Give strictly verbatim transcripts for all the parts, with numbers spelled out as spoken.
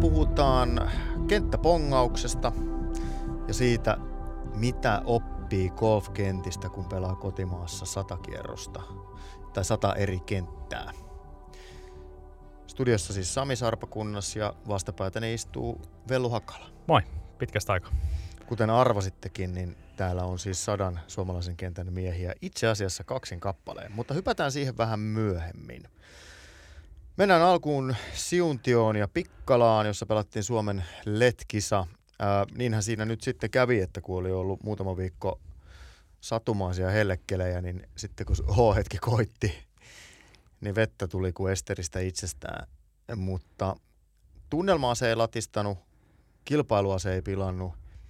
puhutaan kenttäpongauksesta ja siitä, mitä oppii golfkentistä, kun pelaa kotimaassa sata kierrosta tai sata eri kenttää. Studiossa siis Sami Sarpakunnas ja vastapäätäni istuu Vellu Hakala. Moi, pitkästä aikaa. Kuten arvasittekin, niin täällä on siis sadan suomalaisen kentän miehiä, itse asiassa kaksin kappaleen, mutta hypätään siihen vähän myöhemmin. Mennään alkuun Siuntioon ja Pikkalaan, jossa pelattiin Suomen L E T-kisa. Ää, niinhän siinä nyt sitten kävi, että kun oli ollut muutama viikko satumaisia hellekkelejä, niin sitten kun H-hetki koitti, niin vettä tuli kuin Esteristä itsestään. Mutta tunnelmaa se ei latistanut, kilpailua se ei pilannut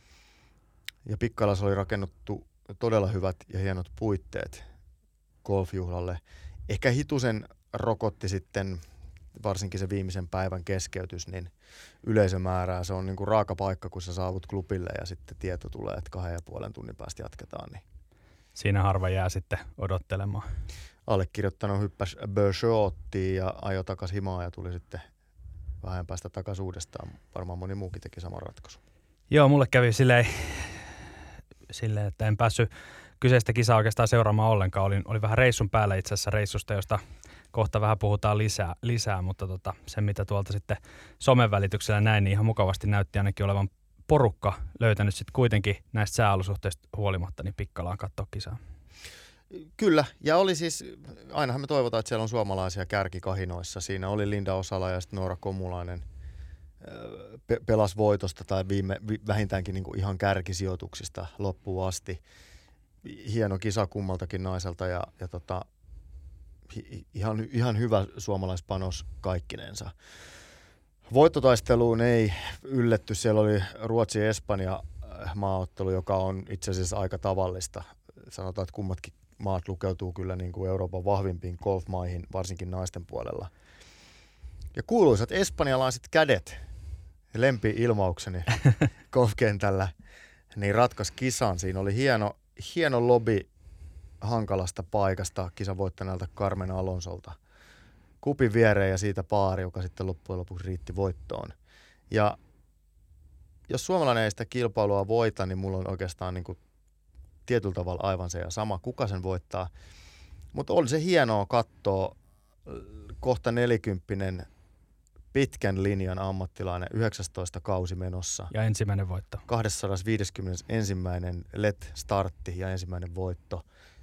ja Pikkalassa oli rakennettu todella hyvät ja hienot puitteet golfjuhlalle. Ehkä hitusen rokotti sitten varsinkin se viimeisen päivän keskeytys, niin yleisömäärää. Se on niin kuin raaka paikka, kun sä saavut klubille ja sitten tieto tulee, että kahden ja puolen tunnin päästä jatketaan. Niin siinä harva jää sitten odottelemaan. Allekirjoittanut hyppäsi Bershottiin ja ajoi takas himaa ja tuli sitten vähän päästä takaisin uudestaan. Varmaan moni muukin teki saman ratkaisun. Joo, mulle kävi silleen, silleen että en päässyt kyseistä kisaa oikeastaan seuraamaan ollenkaan. Olin, olin vähän reissun päällä itse asiassa reissusta, josta kohta vähän puhutaan lisää, lisää mutta tota, se mitä tuolta sitten somen välityksellä näin, niin ihan mukavasti näytti ainakin olevan porukka löytänyt sitten kuitenkin näistä sääolosuhteista huolimatta niin Pikkalaan katsoa kisaa. Kyllä, ja oli siis, ainahan me toivotaan, että siellä on suomalaisia kärkikahinoissa. Siinä oli Linda Osala ja sitten Noora Komulainen pe- pelas voitosta tai viime, vi, vähintäänkin niin kuin ihan kärkisijoituksista loppuun asti. Hieno kisa kummaltakin naiselta ja, ja tota, hi, ihan, ihan hyvä suomalaispanos kaikkinensa. Voittotaisteluun ei ylletty. Siellä oli Ruotsi-Espanja maaottelu, joka on itse asiassa aika tavallista. Sanotaan, että kummatkin maat lukeutuu kyllä niin kuin Euroopan vahvimpiin golfmaihin, varsinkin naisten puolella. Ja kuuluisat espanjalaiset kädet, lempi-ilmaukseni golfkentällä, niin ratkaisi kisan. Siinä oli hieno, hieno lobby hankalasta paikasta kisan voittaneelta Carmen Alonsolta. Kupin viereen ja siitä paari, joka sitten loppujen lopuksi riitti voittoon. Ja jos suomalainen ei sitä kilpailua voita, niin mulla on oikeastaan niin kuin tietyllä tavalla aivan se ja sama, kuka sen voittaa. Mutta oli se hienoa katsoa kohta nelikymppinen pitkän linjan ammattilainen, yhdeksästoista kausi menossa. Ja ensimmäinen voitto. kaksisataaviisikymmentäyksi L E T-startti ja ensimmäinen voitto.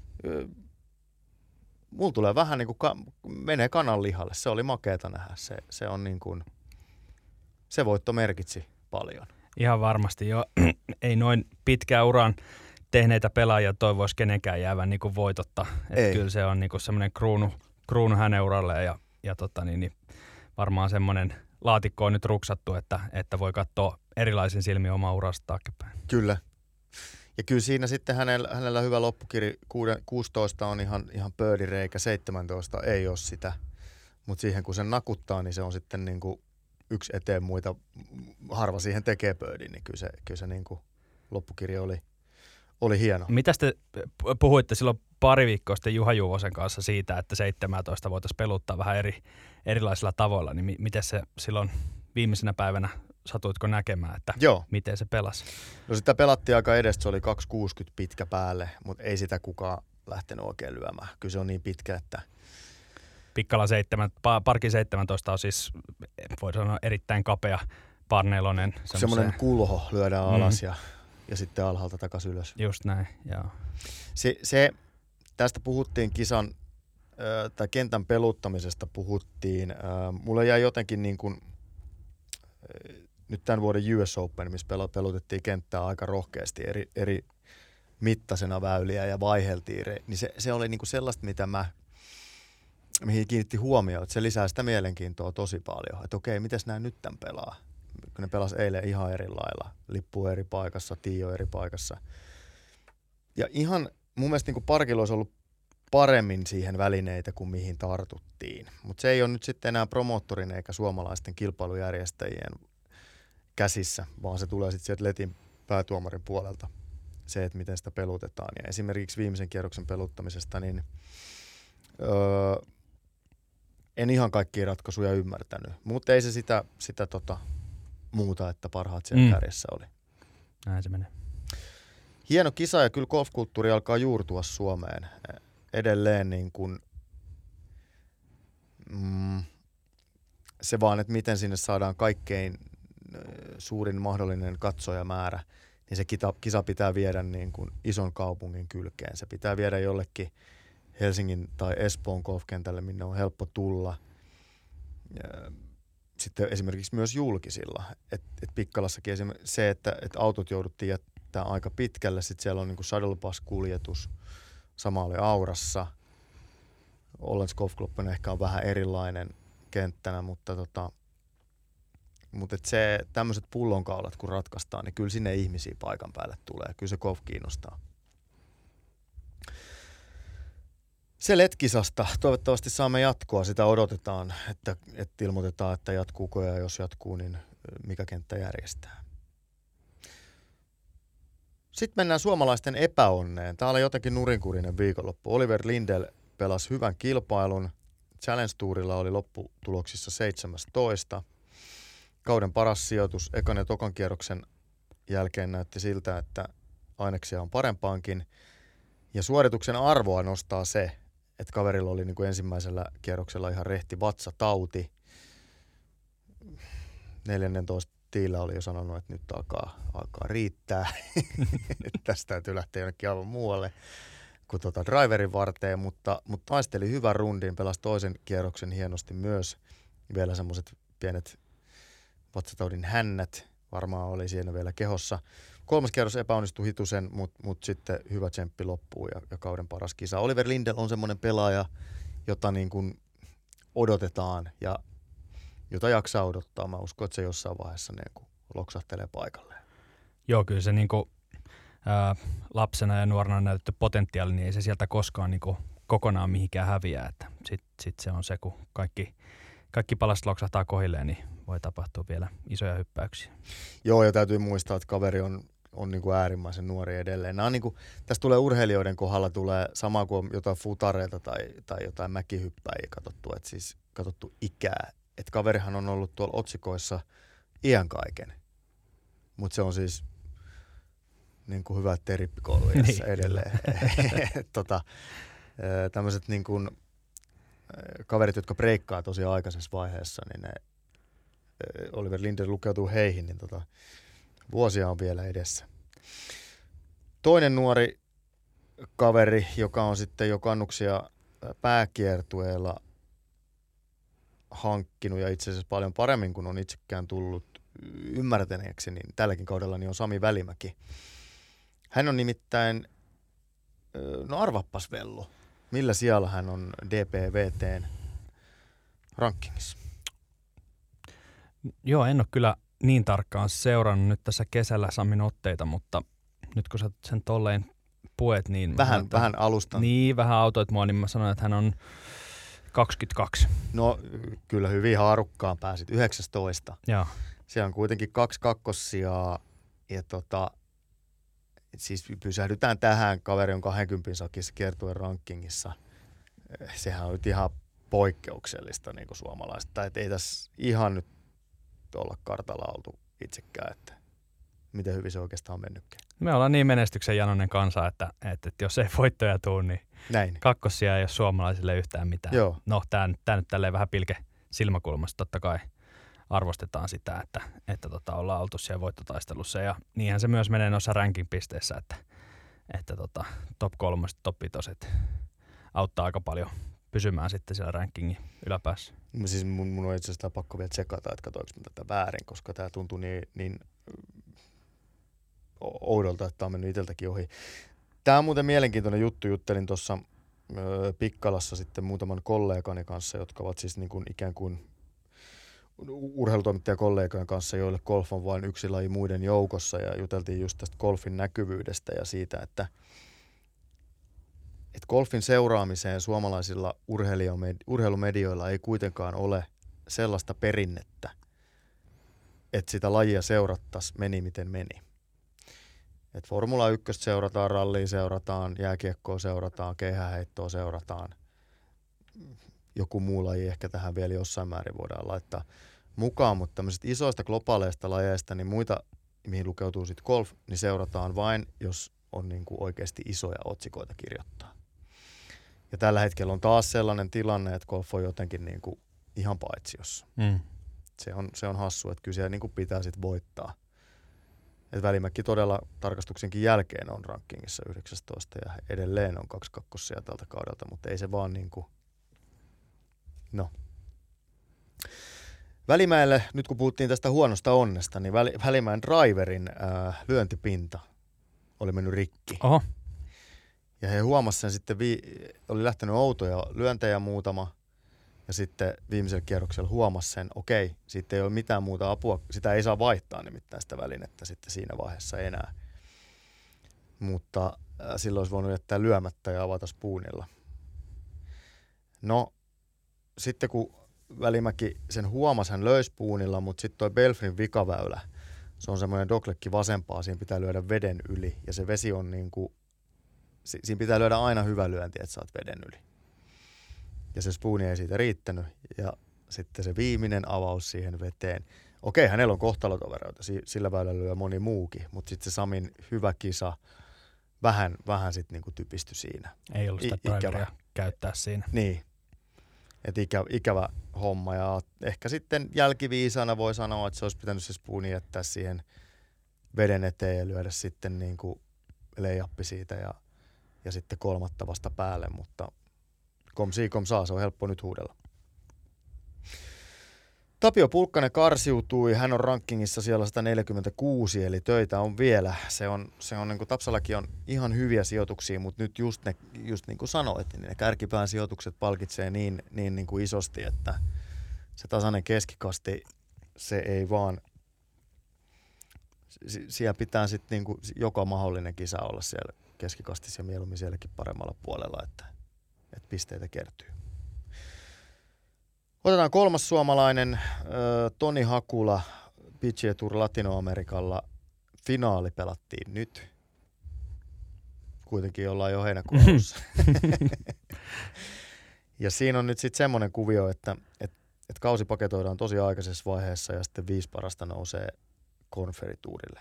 Mulla tulee vähän niin kuin, ka- menee kanan lihalle. Se oli makeeta nähdä. Se, se on niin kuin, se voitto merkitsi paljon. Ihan varmasti jo. Ei noin pitkään uran tehneitä pelaajia toivoisi kenenkään jäävän niin kuin voitotta. Että kyllä se on niin kuin semmoinen kruunu, kruunu hänen uralleen ja, ja tota niin, niin varmaan semmoinen laatikko on nyt ruksattu, että, että voi katsoa erilaisin silmin omaa urasta taaksepäin. Kyllä. Ja kyllä siinä sitten hänellä, hänellä hyvä loppukiri, kuusitoista on ihan, ihan birdie-reikä, seitsemäntoista ei ole sitä. Mutta siihen kun sen nakuttaa, niin se on sitten niin kuin yksi eteen muita, harva siihen tekee birdie, niin kyllä se, kyllä se niin kuin loppukiri oli, oli hieno. Mitä te puhuitte silloin pari viikkoa sitten Juha Juvosen kanssa siitä, että seitsemäntoista voitaisiin peluttaa vähän eri, erilaisilla tavoilla, niin miten se silloin viimeisenä päivänä satuitko näkemään, että Joo. Miten se pelasi? No sitä pelattiin aika edestä, se oli kaksi kuusikymmentä pitkä päälle, mutta ei sitä kukaan lähtenyt oikein lyömään. Kyllä se on niin pitkä, että Pikkala seitsemän, Parkin seitsemäntoista on siis, voi sanoa, erittäin kapea parneilonen. Semmoinen kulho lyödään mm. alas ja, ja sitten alhaalta takaisin ylös. Just näin, joo. Se, se, tästä puhuttiin kisan, äh, tai kentän peluttamisesta puhuttiin. Äh, mulle jäi jotenkin niin kuin nyt tämän vuoden U S Open, missä pelutettiin kenttää aika rohkeasti eri, eri mittaisena väyliä ja vaiheltiin, niin se, se oli niinku sellaista, mitä mä, mihin kiinnitti huomioon, että se lisää sitä mielenkiintoa tosi paljon. Että okei, mites nämä nyt tämän pelaa? Kun ne pelas eilen ihan eri lailla, lippu eri paikassa, tiio eri paikassa. Ja ihan mun mielestä niinku parkilla olisi ollut paremmin siihen välineitä kuin mihin tartuttiin. Mutta se ei ole nyt sitten enää promoottorin eikä suomalaisten kilpailujärjestäjien käsissä, vaan se tulee sitten sieltä L E Tin päätuomarin puolelta se, että miten sitä pelutetaan. Ja esimerkiksi viimeisen kierroksen peluttamisesta, niin öö, en ihan kaikkia ratkaisuja ymmärtänyt, mutta ei se sitä, sitä tota, muuta, että parhaat siellä mm. kärjessä oli. Näin se menee. Hieno kisa ja kyllä golfkulttuuri alkaa juurtua Suomeen edelleen niin kuin, mm, se vaan, että miten sinne saadaan kaikkein suurin mahdollinen katsojamäärä, niin se kita, kisa pitää viedä niin kuin ison kaupungin kylkeen. Se pitää viedä jollekin Helsingin tai Espoon golfkentälle, minne on helppo tulla. Ja sitten esimerkiksi myös julkisilla. Et, et Pikkalassakin se, että et autot jouduttiin jättää aika pitkälle. Sitten siellä on niin kuin shuttle bus-kuljetus. Sama oli Aurassa. Ollens Golf Club ehkä on vähän erilainen kenttänä, mutta tota, mutta et se tämmöiset pullonkaulat kun ratkaistaan, niin kyllä sinne ihmisiä paikan päälle tulee. Kyllä se golf kiinnostaa. Se L E D-kisasta toivottavasti saamme jatkoa. Sitä odotetaan, että, että ilmoitetaan, että jatkuuko ja jos jatkuu, niin mikä kenttä järjestää. Sitten mennään suomalaisten epäonneen. Tää oli jotenkin nurinkurinen viikonloppu. Oliver Lindell pelasi hyvän kilpailun. Challenge Tourilla oli lopputuloksissa seitsemästoista. Kauden paras sijoitus ekan ja tokan kierroksen jälkeen näytti siltä, että aineksia on parempaankin. Ja suorituksen arvoa nostaa se, että kaverilla oli niin kuin ensimmäisellä kierroksella ihan rehti vatsatauti. neljännentoista tiillä oli jo sanonut, että nyt alkaa, alkaa riittää. Tästä täytyy lähteä jonnekin aivan muualle kuin tuota driverin varteen, mutta, mutta taisteli hyvän rundin, pelasi toisen kierroksen hienosti myös. Vielä semmoiset pienet vatsataudin hännät varmaan oli siinä vielä kehossa. Kolmas kierros epäonnistui hitusen, mutta mut sitten hyvä tsemppi loppuu ja, ja kauden paras kisa. Oliver Lindell on semmoinen pelaaja, jota niin kuin odotetaan ja jota jaksaa odottaa. Mä uskon, että se jossain vaiheessa niin kuin loksahtelee paikalleen. Joo, kyllä se niin kuin, ää, lapsena ja nuorena näytetty potentiaali, niin ei se sieltä koskaan niin kuin kokonaan mihinkään häviää. Sitten sit se on se, kun kaikki, kaikki palaset loksahtaa kohilleen, niin voi tapahtua vielä isoja hyppäyksiä. Joo, ja täytyy muistaa, että kaveri on, on niin kuin äärimmäisen nuori edelleen. Nämä on niin kuin, tässä tulee urheilijoiden kohdalla tulee sama kuin jotain futareita tai, tai jotain mäkihyppäjiä katsottu, että siis katsottu ikää. Että kaverihan on ollut tuolla otsikoissa iän kaiken, mutta se on siis niin kuin hyvä rippikouluiässä edelleen. tota, tämmöiset niin kuin kaverit, jotka breikkaa tosi aikaisessa vaiheessa, niin ne Oliver Lindell lukeutuu heihin, niin tota, vuosia on vielä edessä. Toinen nuori kaveri, joka on sitten jo kannuksia pääkiertueella hankkinut ja itse asiassa paljon paremmin kuin on itsekään tullut ymmärtäneeksi, niin tälläkin kaudella niin on Sami Välimäki. Hän on nimittäin, no arvappas Vellu, millä sijalla hän on D P V T:n rankingissa? Joo, en ole kyllä niin tarkkaan seurannut nyt tässä kesällä Samin otteita, mutta nyt kun sä sen tolleen puet, niin... Vähän, että, vähän alustan. Niin, vähän autoit mua, niin mä sanoin, että hän on kaksikymmentäkaksi. No kyllä hyvin haarukkaan pääsit, yhdeksäntoista. Joo. Siellä on kuitenkin kaksi kakkossijaa ja tota, siis pysähdytään tähän, kaveri on kaksikymmentä sakissa kiertueen rankingissa. Sehän on nyt ihan poikkeuksellista niin kuin suomalaista, että ei tässä ihan nyt olla kartalla oltu itsekään, että miten hyvin se oikeastaan on mennytkään. Me ollaan niin menestyksen janoinen kansa, että, että, että jos ei voittoja tule, niin näin. Kakkosia ei ole suomalaisille yhtään mitään. Joo. No, tämä nyt tälleen vähän pilke silmäkulmasta totta kai arvostetaan sitä, että, että tota, ollaan oltu siellä voittotaistelussa. Ja niinhän se myös menee noissa ranking-pisteissä, että, että tota, top kolmoset, top vitoset auttaa aika paljon pysymään sitten siellä rankingin yläpäässä. Siis mun, mun on itse asiassa pakko vielä tsekata, että katsoinko mä tätä väärin, koska tämä tuntuu niin, niin oudolta, että tämä on mennyt itseltäkin ohi. Tämä on muuten mielenkiintoinen juttu. Juttelin tuossa Pikkalassa sitten muutaman kollegani kanssa, jotka ovat siis niin kuin ikään kuin urheilutoimittajakollegojen kanssa, joille golf on vain yksi laji muiden joukossa, ja juteltiin just tästä golfin näkyvyydestä ja siitä, että, että golfin seuraamiseen suomalaisilla urheilumedioilla ei kuitenkaan ole sellaista perinnettä, että sitä lajia seurattaisiin meni miten meni. Et Formula yksi seurataan, rallia seurataan, jääkiekkoa seurataan, keihäheittoa seurataan. Joku muu laji ehkä tähän vielä jossain määrin voidaan laittaa. mukaan, mutta tämmöisistä isoista globaaleista lajeista, niin muita, mihin lukeutuu sitten golf, niin seurataan vain, jos on niin kuin oikeasti isoja otsikoita kirjoittaa. Ja tällä hetkellä on taas sellainen tilanne, että golf on jotenkin niin kuin ihan paitsiossa. Mm. Se on, se on hassu, että kyllä siellä niin kuin pitää sitten voittaa. Et Välimäki todella tarkastuksenkin jälkeen on rankingissa yhdeksästoista ja edelleen on kaksi kakkosia tältä kaudelta, mutta ei se vaan niin kuin, no. Välimäelle, nyt kun puhuttiin tästä huonosta onnesta, niin Välimäen driverin ää, lyöntipinta oli mennyt rikki. Oho. Ja he huomasivat sen sitten, vi- oli lähtenyt outoja lyöntejä muutama, ja sitten viimeisellä kierroksella huomasi sen, okei, sitten ei ole mitään muuta apua, sitä ei saa vaihtaa nimittäin sitä välinettä sitten siinä vaiheessa enää. Mutta äh, silloin olisi voinut jättää lyömättä ja avata spoonilla. No, sitten kun Välimäki sen huomasi, hän löi spoonilla, mutta sitten toi Belfrin vikaväylä, se on semmoinen doglekki vasempaa, siinä pitää lyödä veden yli, ja se vesi on niin kuin, si- siinä pitää lyödä aina hyvä lyönti, että saat veden yli. Ja se spooni ei siitä riittänyt. Ja sitten se viimeinen avaus siihen veteen. Okei, hänellä on kohtalotovereita. Sillä väylällä lyö moni muukin. Mutta sitten se Samin hyvä kisa vähän, vähän sitten niinku typistyi siinä. Ei ollut sitä driveria käyttää siinä. Niin. Että ikä, ikävä homma. Ja ehkä sitten jälkiviisana voi sanoa, että se olisi pitänyt se spooni jättää siihen veden eteen ja lyödä sitten niinku leijappi siitä ja, ja sitten kolmatta vasta päälle. Mutta kom si kom saa, se on helppo nyt huudella. Tapio Pulkkanen karsiutui, hän on rankingissa siellä sata neljäkymmentäkuusi, eli töitä on vielä. Se on, se on niin kuin Tapsallakin on ihan hyviä sijoituksia, mutta nyt just, ne, just niin kuin sanoit, niin ne kärkipään sijoitukset palkitsee niin, niin, niin kuin isosti, että se tasainen keskikasti, se ei vaan, siellä pitää sitten niin kuin joka mahdollinen kisa olla siellä keskikastissa ja mieluummin sielläkin paremmalla puolella, että että pisteitä kertyy. Otetaan kolmas suomalainen, äh, Toni Hakula, P G A Tour Latino-Amerikalla. Finaali pelattiin nyt. Kuitenkin ollaan jo heinäkuun alussa. Ja siinä on nyt sitten semmoinen kuvio, että et, et kausi paketoidaan tosi aikaisessa vaiheessa ja sitten viisi parasta nousee konferituurille.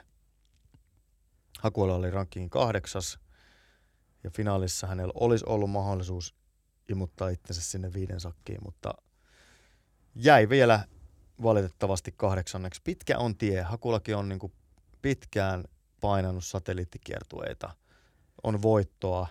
Hakula oli rankingin kahdeksas ja finaalissa hänellä olisi ollut mahdollisuus imuttaa itsensä sinne viiden sakkiin, mutta jäi vielä valitettavasti kahdeksanneksi. Pitkä on tie. Hakulakin on niinku pitkään painanut satelliittikiertueita. On voittoa,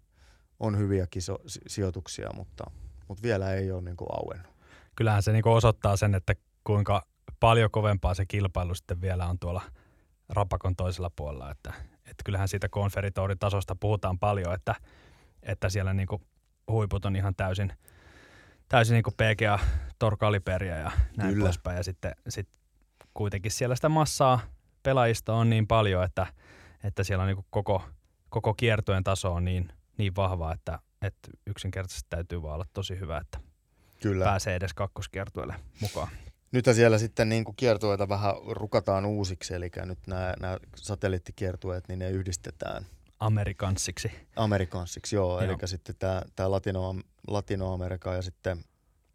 on hyviä kiso- sijoituksia, mutta, mutta vielä ei ole niinku auennut. Kyllähän se niinku osoittaa sen, että kuinka paljon kovempaa se kilpailu sitten vielä on tuolla rapakon toisella puolella. Että, että kyllähän siitä konferitourin tasosta puhutaan paljon, että, että siellä niinku huiput on ihan täysin, täysin niin kuin P G A, Tour-kaliberia ja näin Kyllä. poispäin. Ja sitten sit kuitenkin siellä sitä massaa pelaajista on niin paljon, että, että siellä on niin kuin koko, koko kiertueen taso on niin, niin vahva, että, että yksinkertaisesti täytyy vaan olla tosi hyvä, että Kyllä. pääsee edes kakkoskiertueelle mukaan. Nythän siellä sitten niin kuin kiertueita vähän rukataan uusiksi, eli nyt nämä, nämä satelliittikiertueet, niin ne yhdistetään Amerikanssiksi. Amerikanssiksi, joo. joo. Eli sitten tämä, tämä Latino, Latino-Amerika ja sitten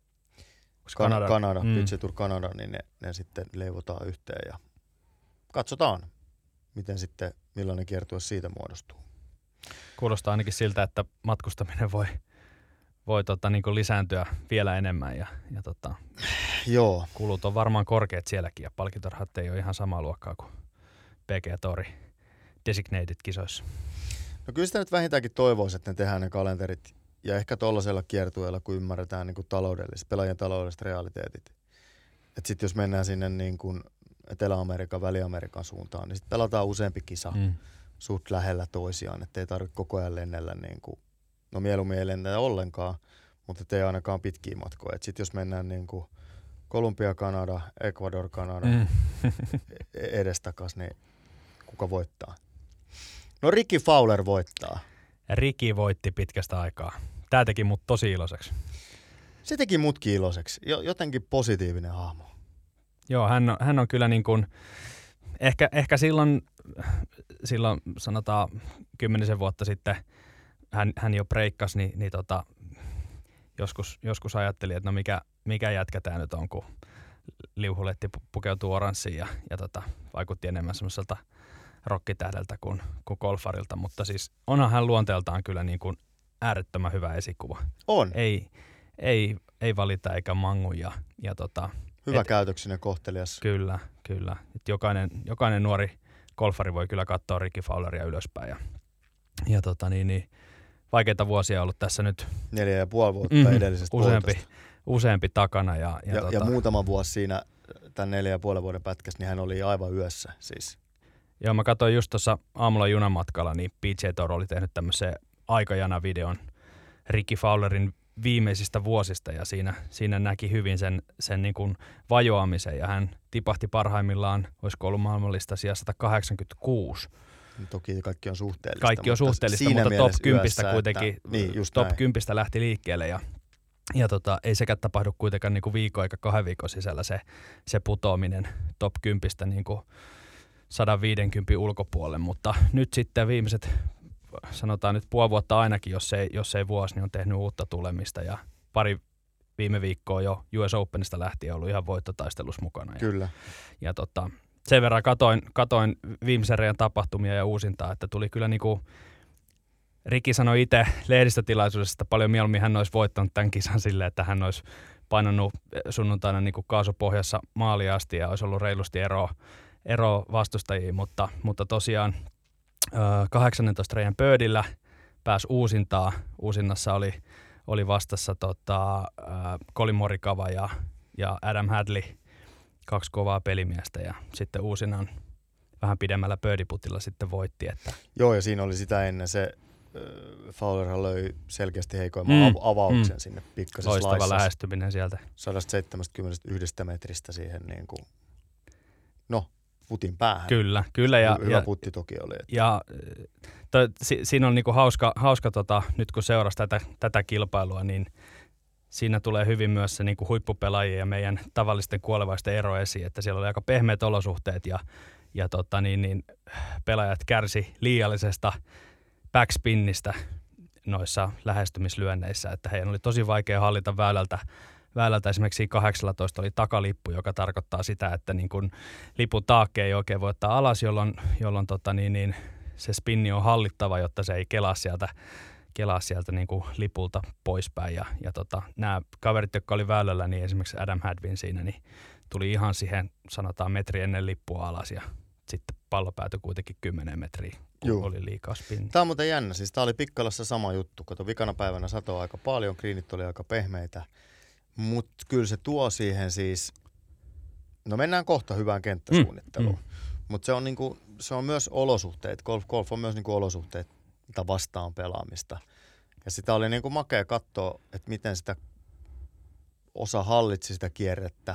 Kanada, Kanada mm. P G A Tour Kanada, niin ne, ne sitten leivotaan yhteen ja katsotaan, miten sitten, millainen kiertue siitä muodostuu. Kuulostaa ainakin siltä, että matkustaminen voi, voi tota, niin kuin lisääntyä vielä enemmän ja, ja tota, joo. kulut on varmaan korkeat sielläkin ja palkintorahat ei ole ihan samaa luokkaa kuin P G A Tour designated-kisoissa. No kyllä sitä nyt vähintäänkin toivoisi, että ne tehdään ne kalenterit ja ehkä tuollaisella kiertueella, kun ymmärretään niin kuin taloudelliset, pelaajien taloudelliset realiteetit. Että sitten jos mennään sinne niin kuin Etelä-Amerikan, Väli-Amerikan suuntaan, niin sitten pelataan useampi kisa mm. suht lähellä toisiaan, että ei tarvitse koko ajan lennellä, niin kuin, no mieluummin ei lennellä ollenkaan, mutta ei ainakaan pitkiä matkoja. Sitten jos mennään niin kuin Kolumbia, Kanada, Ecuador, Kanada mm. edestakas, niin kuka voittaa? No Ricky Fowler voittaa. Ja Ricky voitti pitkästä aikaa. Tää teki mut tosi iloiseksi. Se teki mutkin iloiseksi. Jotenkin positiivinen hahmo. Joo, hän on, hän on kyllä niin kuin, ehkä, ehkä silloin, silloin sanotaan kymmenisen vuotta sitten hän, hän jo breikkasi, niin, niin tota, joskus, joskus ajattelin, että no mikä, mikä jätkä tää nyt on, kun liuhuletti pukeutuu oranssiin ja, ja tota, vaikutti enemmän semmoiselta rokkitähdeltä kuin, kuin golfarilta, mutta siis onhan hän luonteeltaan kyllä niin kuin äärettömän hyvä esikuva. On. Ei, ei, ei valita eikä mangu ja, ja tota, hyvä et, käytöksinen kohtelias. Kyllä, kyllä. Et jokainen, jokainen nuori golfari voi kyllä katsoa Ricky Fowleria ylöspäin ja, ja tota niin, niin vaikeita vuosia on ollut tässä nyt. Neljä ja puoli vuotta mm, edellisestä useampi, voitosta. useampi takana. Ja, ja, ja, tota, ja muutama vuosi siinä tämän neljä ja puolen vuoden pätkässä, niin hän oli aivan yössä siis. Joo, mä katsoin just tuossa aamulla junamatkalla, niin P G A Tour oli tehnyt tämmöisen aikajana-videon Ricky Fowlerin viimeisistä vuosista ja siinä, siinä näki hyvin sen, sen niin kuin vajoamisen ja hän tipahti parhaimmillaan, olisiko ollut maailmallista sijaa sata kahdeksankymmentäkuusi. Toki kaikki on suhteellista. Kaikki on suhteellista, mutta, mutta top kymmenen kuitenkin, että, niin, top kymmenen lähti liikkeelle ja, ja tota, ei sekään tapahdu kuitenkaan niin kuin viikon eikä kahden viikon sisällä se, se putoaminen top kymmenen niin kuin sata viisikymmentä ulkopuolelle, mutta nyt sitten viimeiset, sanotaan nyt puoli vuotta ainakin, jos ei, jos ei vuosi, niin on tehnyt uutta tulemista ja pari viime viikkoa jo U S Openista lähtien ollut ihan voittotaistelussa mukana. Ja, Kyllä. Ja tota, sen verran katoin, katoin viimeisen reiän tapahtumia ja uusintaa, että tuli kyllä niinku, Ricky sanoi itse lehdistötilaisuudessa, että paljon mieluummin hän olisi voittanut tämän kisan silleen, että hän olisi painanut sunnuntaina niinku kaasupohjassa maaliin asti ja olisi ollut reilusti eroa ero vastustajiin, mutta, mutta tosiaan kahdeksannentoista reiän pöydillä pääsi uusintaa. Uusinnassa oli, oli vastassa tota, Colin Morikawa ja, ja Adam Hadley, kaksi kovaa pelimiestä ja sitten uusinnan vähän pidemmällä birdie-putilla sitten voitti. Että Joo, ja siinä oli sitä ennen se, äh, Fowlerhan löi selkeästi heikoimman mm, av- avauksen mm. sinne pikkasen loistava slicessa. lähestyminen sieltä. sata seitsemänkymmentäyksi metristä siihen niin kuin, no, putin päähän. Kyllä, kyllä. Ja, Hyvä ja, putti toki oli. Että. Ja to, si, siinä on niinku hauska, hauska tota, nyt kun seurasi tätä, tätä kilpailua, niin siinä tulee hyvin myös se niinku huippupelaajien ja meidän tavallisten kuolevaisten ero esiin, että siellä oli aika pehmeät olosuhteet ja, ja tota, niin, niin, pelaajat kärsi liiallisesta backspinnistä noissa lähestymislyönneissä, että heidän oli tosi vaikea hallita väylältä Väylältä esimerkiksi kahdeksantoista oli takalippu, joka tarkoittaa sitä, että niin kun lipun taakke ei oikein voi ottaa alas, jolloin, jolloin tota niin, niin se spinni on hallittava, jotta se ei kelaa sieltä, kelaa sieltä niin kuin lipulta poispäin. Ja, ja tota, nämä kaverit, jotka oli väylällä, niin esimerkiksi Adam Hadwin siinä, niin tuli ihan siihen, sanotaan metri ennen lippua alas ja sitten pallo päätyi kuitenkin kymmenen metriä, kun Juu. oli liikaa spinni. Tämä on muuten jännä, siis tämä oli Pikkalassa sama juttu, kato vikana päivänä satoa aika paljon, greenit oli aika pehmeitä. Mutta kyllä se tuo siihen siis, no mennään kohta hyvään kenttäsuunnitteluun, mm, mm. mutta se on niinku, se on myös olosuhteet, golf, golf on myös niinku olosuhteet vastaan pelaamista. Ja sitä oli niinku makea katsoa, että miten sitä osa hallitsi sitä kierrettä,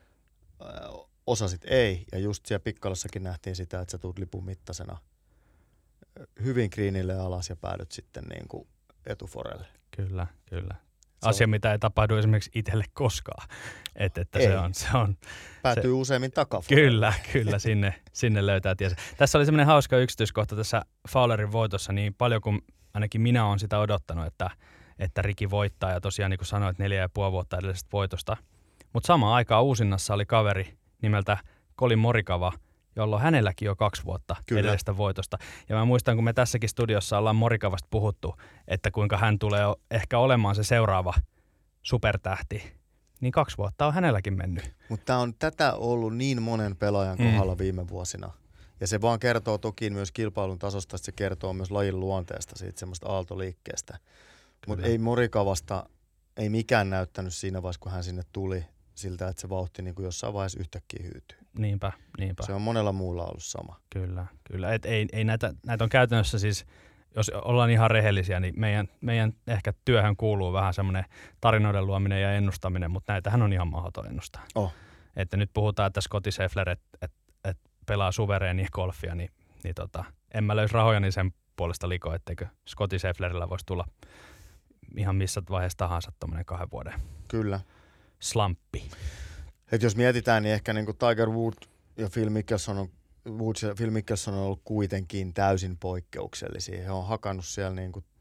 osa sit ei. Ja just siellä Pikkalassakin nähtiin sitä, että sä tuut lipun mittasena hyvin greenille alas ja päädyt sitten niinku etuforelle. Kyllä, kyllä. Asia, mitä ei tapahdu esimerkiksi itselle koskaan. Et, että ei. Se on, se on, Päätyy se, useimmin takaforelle. Kyllä, kyllä, sinne, sinne löytää tiensä. Tässä oli semmoinen hauska yksityiskohta tässä Fowlerin voitossa, niin paljon kuin ainakin minä olen sitä odottanut, että, että Ricky voittaa. Ja tosiaan niin kuin sanoit, neljä ja puoli vuotta edellisestä voitosta. Mutta samaan aikaan uusinnassa oli kaveri nimeltä Colin Morikawa, jolloin hänelläkin jo kaksi vuotta Kyllä. edellisestä voitosta. Ja mä muistan, kun me tässäkin studiossa ollaan Morikavasta puhuttu, että kuinka hän tulee ehkä olemaan se seuraava supertähti, niin kaksi vuotta on hänelläkin mennyt. Mutta on tätä ollut niin monen pelaajan kohdalla mm. viime vuosina. Ja se vaan kertoo toki myös kilpailun tasosta, se kertoo myös lajin luonteesta, siitä semmoista aaltoliikkeestä. Mutta ei Morikavasta, ei mikään näyttänyt siinä vaiheessa, kun hän sinne tuli, siltä, että se vauhti niin kuin jossain vaiheessa yhtäkkiä hyytyy. Niinpä, niinpä. Se on monella muulla ollut sama. Kyllä, kyllä. Et ei, ei näitä, näitä on käytännössä siis, jos ollaan ihan rehellisiä, niin meidän, meidän ehkä työhön kuuluu vähän semmoinen tarinoiden luominen ja ennustaminen, mutta näitähän on ihan mahdoton ennustaa. Oh. Että nyt puhutaan, että Scottie Scheffler et, et, et pelaa suvereenia golfia, niin, niin tota, en mä löisi rahojani sen puolesta likoa, etteikö Scottie Schefflerillä voisi tulla ihan missä vaiheessa tahansa tuommoinen kahden vuoden Kyllä. slamppi. Et jos mietitään, niin ehkä niin kuin Tiger Woods ja Phil Mickelson on, Woods ja Phil Mickelson on ollut kuitenkin täysin poikkeuksellisia. He on hakannut siellä niin kuin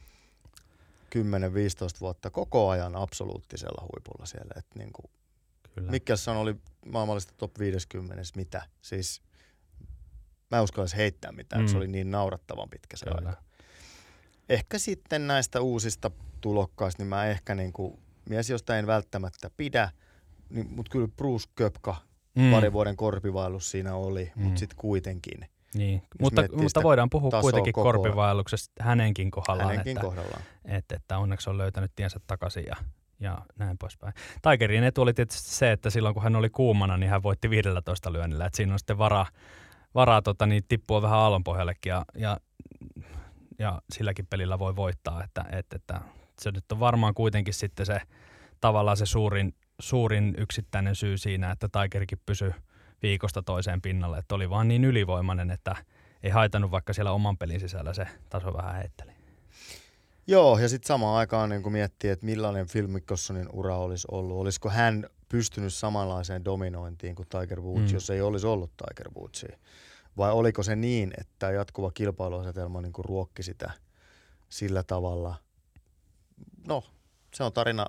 kymmenen viisitoista vuotta koko ajan absoluuttisella huipulla siellä. Et niin kuin Kyllä. Mickelson oli maailmallista top viisikymmentä, mitä? Siis mä en uskallis heittää mitään, mm. se oli niin naurattavan pitkä se Kyllä. aika. Ehkä sitten näistä uusista tulokkaista, niin mä ehkä niinku, mies, josta en välttämättä pidä, niin, mutta kyllä Bruce Köpka mm. pari vuoden korpivaellus siinä oli, mm. mutta sitten kuitenkin. Niin. Mutta, mutta voidaan puhua kuitenkin korpivaelluksesta hänenkin kohdallaan. Hänenkin että, kohdallaan. Että, että onneksi on löytänyt tiensä takaisin ja, ja näin poispäin. Tigerin etu oli tietysti se, että silloin kun hän oli kuumana, niin hän voitti viidellätoista lyönnillä. Että siinä on sitten varaa, varaa tota, niin tippua vähän aallonpohjallekin ja, ja, ja silläkin pelillä voi voittaa. Että, että, että se nyt on varmaan kuitenkin sitten se tavallaan se suurin, suurin yksittäinen syy siinä, että Tigerikin pysyy viikosta toiseen pinnalle, että oli vaan niin ylivoimainen, että ei haitannut, vaikka siellä oman pelin sisällä se taso vähän heitteli. Joo, ja sitten samaan aikaan niin kun miettii, että millainen Phil Mickelsonin ura olisi ollut, olisiko hän pystynyt samanlaiseen dominointiin kuin Tiger Woods, mm. jos ei olisi ollut Tiger Woodsia, vai oliko se niin, että jatkuva kilpailuasetelma niin kun ruokki sitä sillä tavalla? No, se on tarina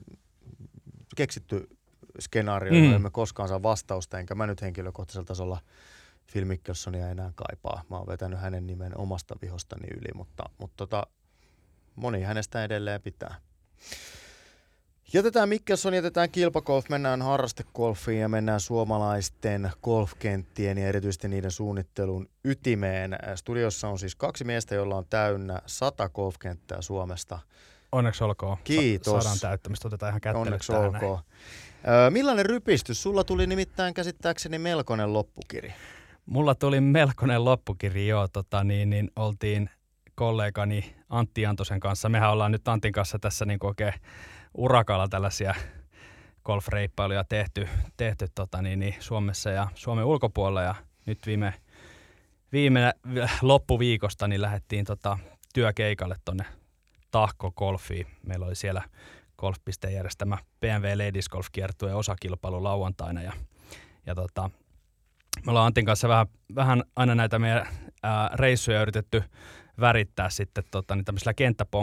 keksitty skenaario, mm. emme koskaan saa vastausta, enkä mä nyt henkilökohtaisella tasolla Phil Mickelsonia enää kaipaa. Mä oon vetänyt hänen nimen omasta vihostani yli, mutta, mutta tota, moni hänestä edelleen pitää. Jätetään Mickelson, jätetään kilpagolf, mennään harrastegolfiin ja mennään suomalaisten golfkenttien ja erityisesti niiden suunnittelun ytimeen. Studiossa on siis kaksi miestä, joilla on täynnä sata golfkenttää Suomesta. Onneksi olkoon. Kiitos. Saadaan täyttämistä, otetaan ihan kättelyt Onneksi olkoon. Öö, millainen rypistys? Sulla tuli nimittäin käsittääkseni melkoinen loppukiri. Mulla tuli melkoinen loppukiri, joo. Tota, niin, niin, oltiin kollegani Antti Antosen kanssa. Mehän ollaan nyt Antin kanssa tässä niin oikein urakalla tällaisia golfreippailuja tehty, tehty tota, niin, niin, Suomessa ja Suomen ulkopuolella. Ja nyt viime, viime loppuviikosta niin lähdettiin tota, työkeikalle tonne Tahko Golfiin. Meillä oli siellä Golf.pisteen järjestämä B M W Ladies Golf-kiertueen osakilpailu lauantaina. Ja, ja tota, me ollaan Antin kanssa vähän, vähän aina näitä meidän ää, reissuja yritetty värittää sitten tota, niin tämmöisillä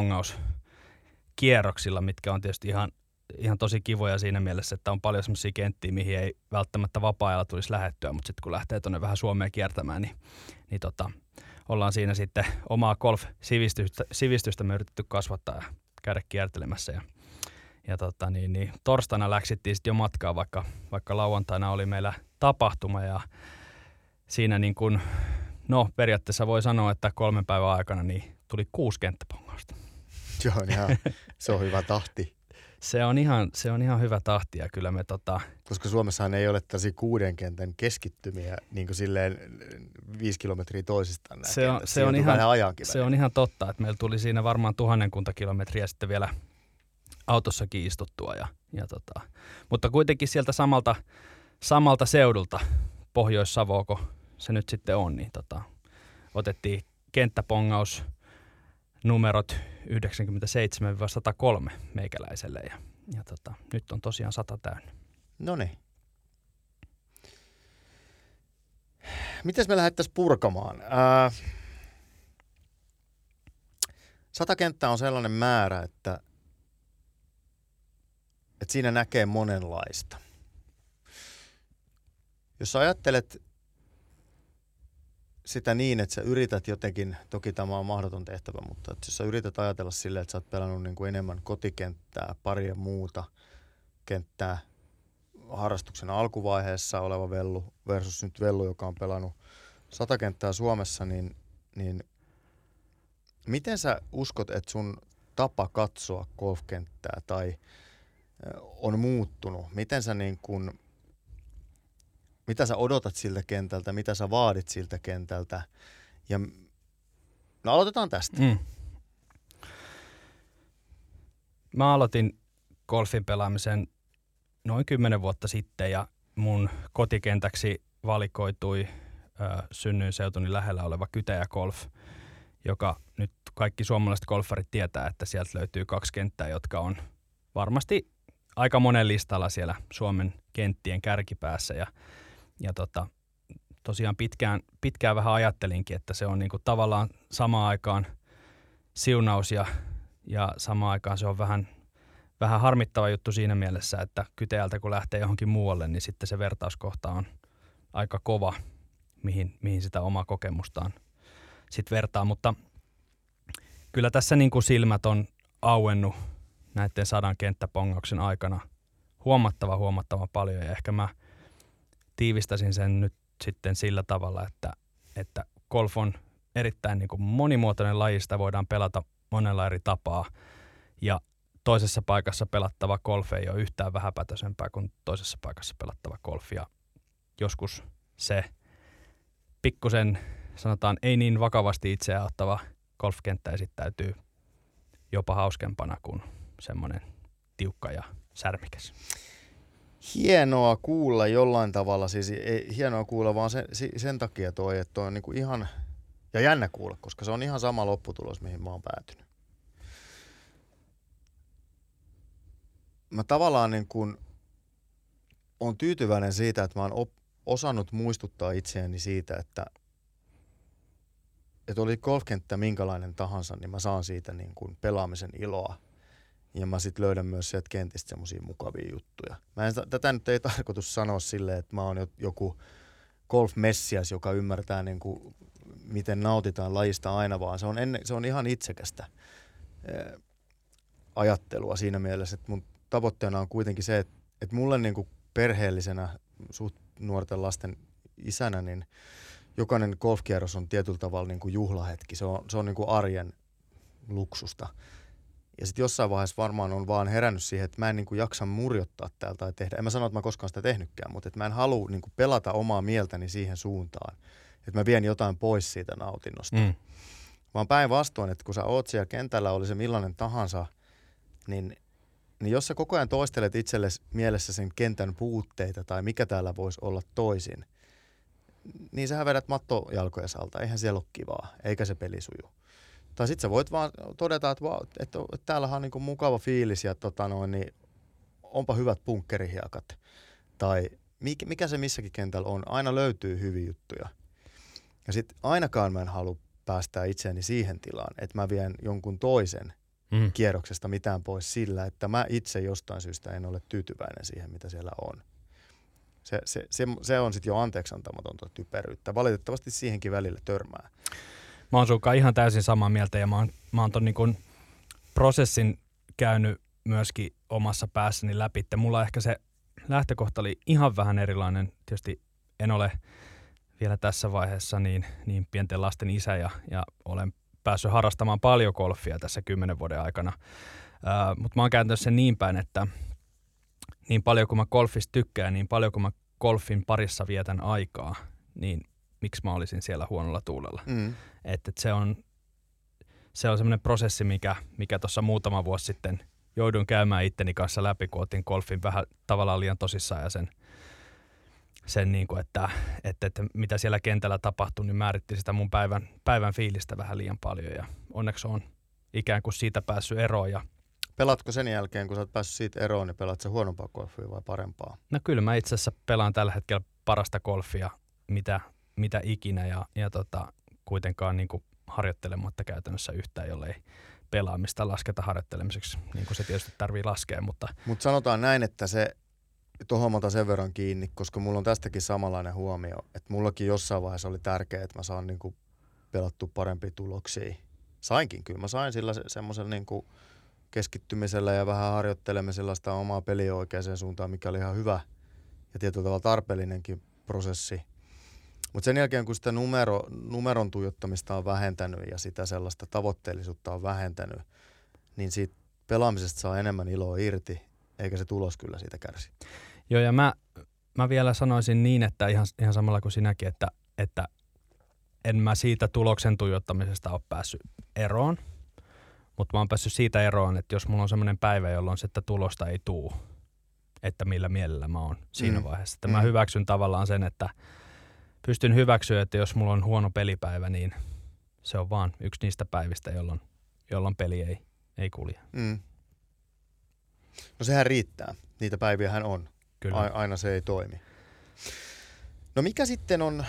kenttäpongauskierroksilla, mitkä on tietysti ihan, ihan tosi kivoja siinä mielessä, että on paljon semmoisia kenttiä, mihin ei välttämättä vapaa-ajalla tulisi lähettyä, mutta sitten kun lähtee tuonne vähän Suomeen kiertämään, niin, niin tota, ollaan siinä sitten omaa golf-sivistystä sivistystä me yritetty kasvattaa ja käydä kiertelemässä. Ja, ja tota, niin, niin, torstaina läksittiin sitten jo matkaa, vaikka, vaikka lauantaina oli meillä tapahtuma ja siinä niin kuin, no periaatteessa voi sanoa, että kolmen päivän aikana niin tuli kuusi kenttäpongausta. Joo, ihan, se on hyvä tahti. Se on ihan, se on ihan hyvä tahti ja kyllä me tota... Koska Suomessahan ei ole tällaisia kuuden kentän keskittymiä niin kuin silleen viisi kilometriä toisistaan. Se on, se, on ihan, se on ihan totta, että meillä tuli siinä varmaan tuhannenkunta kilometriä sitten vielä autossakin istuttua. Ja, ja tota, mutta kuitenkin sieltä samalta, samalta seudulta, Pohjois-Savoko se nyt sitten on, niin tota, otettiin kenttäpongaus numerot yhdeksänkymmentäseitsemän sata kolme meikäläiselle ja, ja tota, nyt on tosiaan sata täynnä. Noniin. Mites me lähdettäisiin purkamaan? Ää, sata kenttää on sellainen määrä, että, että siinä näkee monenlaista. Jos ajattelet sitä niin, että sä yrität jotenkin, toki tämä on mahdoton tehtävä, mutta että jos sä yrität ajatella silleen, että sä oot pelannut niin kuin enemmän kotikenttää, paria muuta kenttää, harrastuksen alkuvaiheessa oleva vellu versus nyt vellu, joka on pelannut sata kenttää Suomessa, niin, niin miten sä uskot, että sun tapa katsoa golfkenttää tai on muuttunut? Miten sä niin kuin, mitä sä odotat siltä kentältä, mitä sä vaadit siltä kentältä? Ja no aloitetaan tästä. Mm. Mä aloitin golfin pelaamisen noin kymmenen vuotta sitten ja mun kotikentäksi valikoitui ö, synnyinseutuni lähellä oleva Kytejä Golf, joka nyt kaikki suomalaiset golfarit tietää, että sieltä löytyy kaksi kenttää, jotka on varmasti aika monen listalla siellä Suomen kenttien kärkipäässä ja Ja tota, tosiaan pitkään, pitkään vähän ajattelinkin, että se on niinku tavallaan samaan aikaan siunaus ja, ja samaan aikaan se on vähän, vähän harmittava juttu siinä mielessä, että Kyteältä kun lähtee johonkin muualle, niin sitten se vertauskohta on aika kova, mihin, mihin sitä omaa kokemustaan sitten vertaa. Mutta kyllä tässä niin kuin silmät on auennut näiden sadan kenttäpongauksen aikana huomattava, huomattava paljon. Ja ehkä mä tiivistäisin sen nyt sitten sillä tavalla, että, että golf on erittäin niin kuin monimuotoinen laji, sitä voidaan pelata monella eri tapaa. Ja toisessa paikassa pelattava golf ei ole yhtään vähäpätöisempää kuin toisessa paikassa pelattava golf. Ja joskus se pikkusen, sanotaan, ei niin vakavasti itseään ottava golfkenttä esittäytyy jopa hauskempana kuin semmoinen tiukka ja särmikäs. Hienoa kuulla jollain tavalla, siis ei hienoa kuulla vaan sen, sen takia toi, että toi on niinku ihan, ja jännä kuulla, koska se on ihan sama lopputulos, mihin mä oon päätynyt. Mä tavallaan niin kuin on tyytyväinen siitä, että mä oon op- osannut muistuttaa itseäni siitä, että, että oli golfkenttä minkälainen tahansa, niin mä saan siitä niin kuin pelaamisen iloa. Ja mä sit löydän myös sieltä kentistä semmosia mukavia juttuja. Mä en, tätä nyt ei tarkoitus sanoa silleen, että mä oon joku golf-messias, joka ymmärtää niin kuin, miten nautitaan lajista aina, vaan se on, ennen, se on ihan itsekästä ää, ajattelua siinä mielessä, että mun tavoitteena on kuitenkin se, että, että mulle niin kuin perheellisenä, suht nuorten lasten isänä, niin jokainen golfkierros on tietyllä tavalla niin kuin juhlahetki. Se on, se on niin kuin arjen luksusta. Ja sitten jossain vaiheessa varmaan on vaan herännyt siihen, että mä en niin kuin jaksa murjottaa täällä tai tehdä. En mä sano, että mä koskaan sitä tehnytkään, mutta että mä en halua niin kuin pelata omaa mieltäni siihen suuntaan, että mä vien jotain pois siitä nautinnosta. Mm. Vaan päinvastoin, että kun sä oot siellä kentällä, oli se millainen tahansa, niin, niin jos sä koko ajan toistelet itsellesi mielessä sen kentän puutteita tai mikä täällä voisi olla toisin, niin sähän vedät mattojalkoja alta. Eihän siellä ole kivaa, eikä se peli suju. Tai sit sä voit vaan todeta, että, että, että, että täällähän on niin kuin mukava fiilis ja tota noin, niin onpa hyvät bunkkerihiakat. Tai mikä, mikä se missäkin kentällä on, aina löytyy hyviä juttuja. Ja sit ainakaan mä en halua päästää itseäni siihen tilaan, että mä vien jonkun toisen mm. kierroksesta mitään pois sillä, että mä itse jostain syystä en ole tyytyväinen siihen, mitä siellä on. Se, se, se, se on sitten jo anteeksiantamatonta typeryyttä. Valitettavasti siihenkin välillä törmää. Mä oon sunkaan ihan täysin samaa mieltä ja mä oon, mä oon ton niin kun prosessin käynyt myöskin omassa päässäni läpi. Mulla ehkä se lähtökohta oli ihan vähän erilainen. Tietysti en ole vielä tässä vaiheessa niin, niin pienten lasten isä ja, ja olen päässyt harrastamaan paljon golfia tässä kymmenen vuoden aikana. Ää, mutta mä oon kääntänyt sen niin päin, että niin paljon kuin mä golfista tykkään, niin paljon kuin mä golfin parissa vietän aikaa, niin miksi mä olisin siellä huonolla tuulella. Mm. Että et se on, se on semmoinen prosessi, mikä, mikä tuossa muutama vuosi sitten jouduin käymään itteni kanssa läpi, kun otin golfin vähän tavallaan liian tosissaan ja sen, sen niin kuin, että, että, että mitä siellä kentällä tapahtui, niin määritti sitä mun päivän, päivän fiilistä vähän liian paljon ja onneksi on ikään kuin siitä päässyt eroon. Ja pelaatko sen jälkeen, kun sä oot päässyt siitä eroon, niin pelaat sä huonompaa golfia vai parempaa? No kyllä mä itse asiassa pelaan tällä hetkellä parasta golfia, mitä, mitä ikinä ja, ja tota, kuitenkaan niin kuin harjoittelematta käytännössä yhtään, jollei pelaamista lasketa harjoittelemiseksi, niin kuin se tietysti tarvii laskea. Mutta Mut sanotaan näin, että se, tuohon mä otan sen verran kiinni, koska mulla on tästäkin samanlainen huomio, että mullakin jossain vaiheessa oli tärkeää, että mä saan niin kuin pelattua parempia tuloksia. Sainkin kyllä, mä sain sillä se, semmoisella niin kuin keskittymisellä ja vähän harjoittelemisella sitä omaa peliä oikeaan suuntaan, mikä oli ihan hyvä ja tietyllä tavalla tarpeellinenkin prosessi. Mutta sen jälkeen, kun sitä numero, numeron tuijottamista on vähentänyt ja sitä sellaista tavoitteellisuutta on vähentänyt, niin siitä pelaamisesta saa enemmän iloa irti, eikä se tulos kyllä siitä kärsi. Joo, ja mä, mä vielä sanoisin niin, että ihan, ihan samalla kuin sinäkin, että, että en mä siitä tuloksen tuijottamisesta ole päässyt eroon, mutta mä oon päässyt siitä eroon, että jos mulla on semmoinen päivä, jolloin sitä tulosta ei tuu, että millä mielellä mä oon siinä mm. vaiheessa. Että mm. mä hyväksyn tavallaan sen, että pystyn hyväksyä, että jos mulla on huono pelipäivä, niin se on vaan yksi niistä päivistä, jolloin, jolloin peli ei, ei kulje. Mm. No sehän riittää. Niitä päiviähän on. Kyllä. A- aina se ei toimi. No mikä sitten on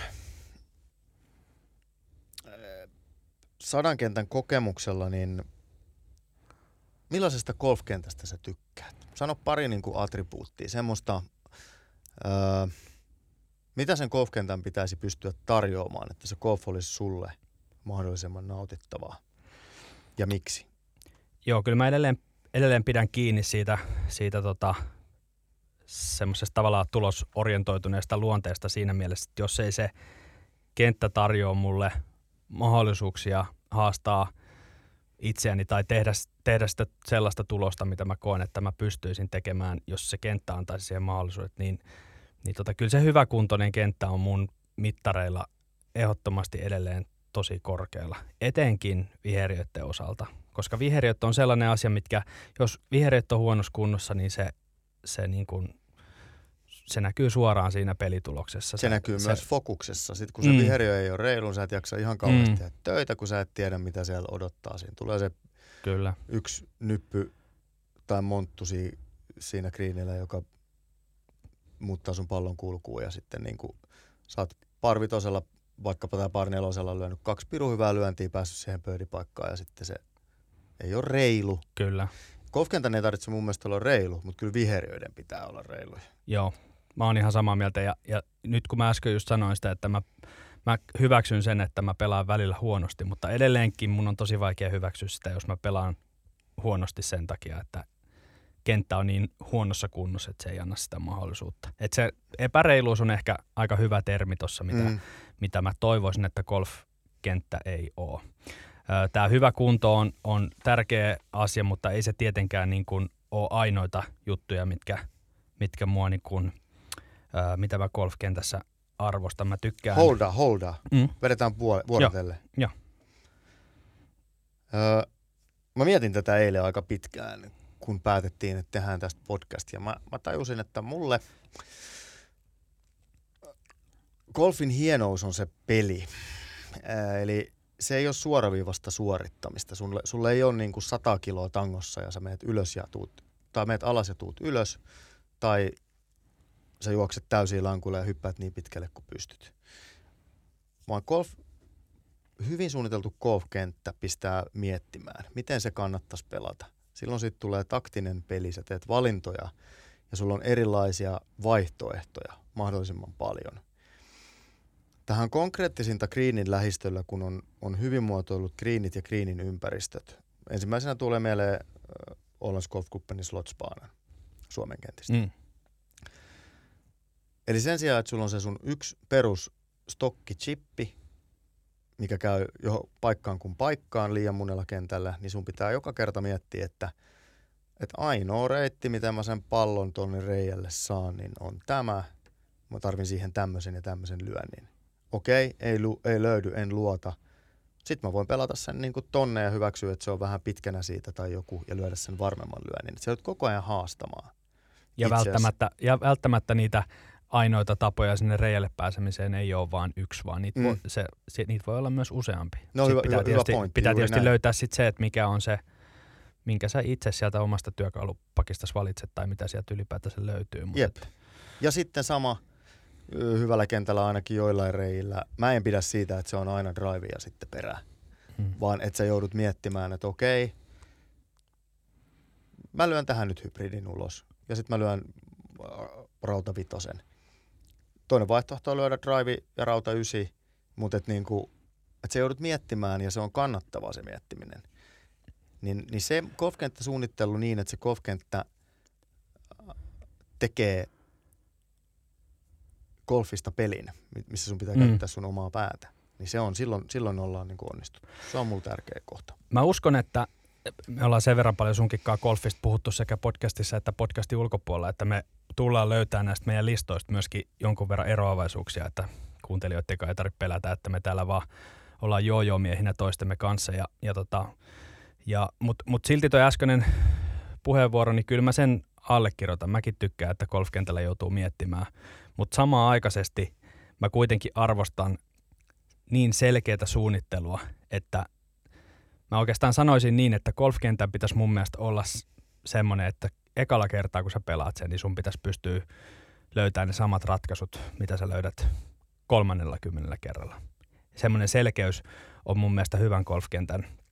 sadan kentän kokemuksella, niin millaisesta golfkentästä sä tykkäät? Sano pari niin kuin attribuuttia, semmoista, öö, mitä sen golfkentän pitäisi pystyä tarjoamaan, että se golf olisi sulle mahdollisimman nautittavaa ja miksi? Joo, kyllä mä edelleen, edelleen pidän kiinni siitä, siitä tota, semmoisesta tavallaan tulosorientoituneesta luonteesta siinä mielessä, että jos ei se kenttä tarjoa mulle mahdollisuuksia haastaa itseäni tai tehdä, tehdä sitä sellaista tulosta, mitä mä koen, että mä pystyisin tekemään, jos se kenttä antaisi siihen mahdollisuudet, niin, niin tota, kyllä se hyväkuntoinen kenttä on mun mittareilla ehdottomasti edelleen tosi korkealla, etenkin viheriöiden osalta, koska viheriöt on sellainen asia, mitkä, jos viheriöt on huonossa kunnossa, niin se, se, niin kuin, se näkyy suoraan siinä pelituloksessa. Se, se näkyy se, myös fokuksessa. Sitten kun se mm. viheriö ei ole reilu, sä et jaksa ihan kauheasti Mm. tehdä töitä, kun sä et tiedä, mitä siellä odottaa. Siinä tulee se Kyllä. yksi nyppy tai monttu si- siinä greenillä, joka muuttaa sun pallon kulkuun ja sitten niin kuin sä oot parvitosella, vaikkapa tai parnelosella lyönyt kaksi pirun hyvää lyöntiä, päässyt siihen pöydipaikkaan ja sitten se ei ole reilu. Kyllä. Golfkentän ei tarvitse mun mielestä olla reilu, mutta kyllä viheriöiden pitää olla reiluja. Joo, mä oon ihan samaa mieltä ja, ja nyt kun mä äsken just sanoin sitä, että mä, mä hyväksyn sen, että mä pelaan välillä huonosti, mutta edelleenkin mun on tosi vaikea hyväksyä sitä, jos mä pelaan huonosti sen takia, että kenttä on niin huonossa kunnossa, että se ei anna sitä mahdollisuutta. Et se epäreiluus on ehkä aika hyvä termi tuossa, mitä, mm. mitä mä toivoisin, että golfkenttä ei ole. Tämä hyvä kunto on, on tärkeä asia, mutta ei se tietenkään niin kuin ole ainoita juttuja, mitkä, mitkä mua niin kuin, ää, mitä mä golfkentässä arvostan. Mä tykkään. Holda, holda. Mm. Vedetään puole- vuorotelle. Joo. Öö, mä mietin tätä eilen aika pitkään, kun päätettiin, että tehdään tästä podcastia. Mä, mä tajusin, että mulle golfin hienous on se peli. Ää, eli se ei ole suoraviivasta suorittamista. Sulle, sulle ei ole niin kuin sata kiloa tangossa ja sä meet ylös ja tuut, tai meet alas ja tuut ylös, tai sä juokset täysiä lankuilla ja hyppäät niin pitkälle kuin pystyt. Vaan golf, hyvin suunniteltu golfkenttä pistää miettimään, miten se kannattaisi pelata. Silloin sitten tulee taktinen peli, sä teet valintoja ja sulla on erilaisia vaihtoehtoja mahdollisimman paljon. Tähän konkreettisinta greenin lähistöllä, kun on, on hyvin muotoillut greenit ja greenin ympäristöt. Ensimmäisenä tulee mieleen äh, Ålands Golfklubbenin Slottsbanan Suomen kentistä. Mm. Eli sen sijaan, että sulla on se sun yksi perus stokkichippi, mikä käy jo paikkaan kuin paikkaan liian monella kentällä, niin sun pitää joka kerta miettiä, että, että ainoa reitti, miten mä sen pallon tuonne reijälle saan, niin on tämä. Mä tarvin siihen tämmöisen ja tämmöisen lyönnin. Okei, ei, lu- ei löydy, en luota. Sitten mä voin pelata sen niin kuin tonne ja hyväksyä, että se on vähän pitkänä siitä tai joku ja lyödä sen varmemman lyönnin. Se joudut koko ajan haastamaan. Ja välttämättä, ja välttämättä niitä ainoita tapoja sinne reijälle pääsemiseen ei ole vain yksi, vaan niitä, mm. voi, se, se, niitä voi olla myös useampi. No sitten hyvä, pitää hyvä, tietysti, hyvä pointti, pitää tietysti näin. löytää sit se, että mikä on se, minkä sä itse sieltä omasta työkalupakistasi valitset tai mitä sieltä ylipäätänsä löytyy. Jep. Ja sitten sama hyvällä kentällä ainakin joillain reillä. Mä en pidä siitä, että se on aina drive ja sitten perä, hmm. vaan että sä joudut miettimään, että okei, mä lyön tähän nyt hybridin ulos ja sitten mä lyön rautavitosen. Toinen vaihtoehto on lyödä drive ja rauta ysi, mutta että niinku, et sä joudut miettimään ja se on kannattavaa se miettiminen. Niin, niin se golfkenttä suunnittelu niin, että se golfkenttä tekee golfista pelin, missä sun pitää mm. käyttää sun omaa päätä, niin se on, silloin, silloin ollaan niin kuin onnistuttu. Se on mulla tärkeä kohta. Mä uskon, että me ollaan sen verran paljon sunkikkaa golfista puhuttu sekä podcastissa että podcastin ulkopuolella, että me tullaan löytämään näistä meidän listoista myöskin jonkun verran eroavaisuuksia, että kuuntelijoittekaan ei tarvitse pelätä, että me täällä vaan ollaan joo-joo-miehinä toistemme kanssa. Ja, ja tota, ja, Mutta mut silti toi äskeinen puheenvuoro, niin kyllä mä sen allekirjoitan. Mäkin tykkään, että golfkentällä joutuu miettimään. Mutta samaan aikaisesti mä kuitenkin arvostan niin selkeätä suunnittelua, että mä oikeastaan sanoisin niin, että golfkentän pitäisi mun mielestä olla semmoinen, että ekalla kertaa kun sä pelaat sen, niin sun pitäisi pystyä löytämään ne samat ratkaisut, mitä sä löydät kolmannella kymmenellä kerralla. Semmoinen selkeys on mun mielestä hyvän golfkentän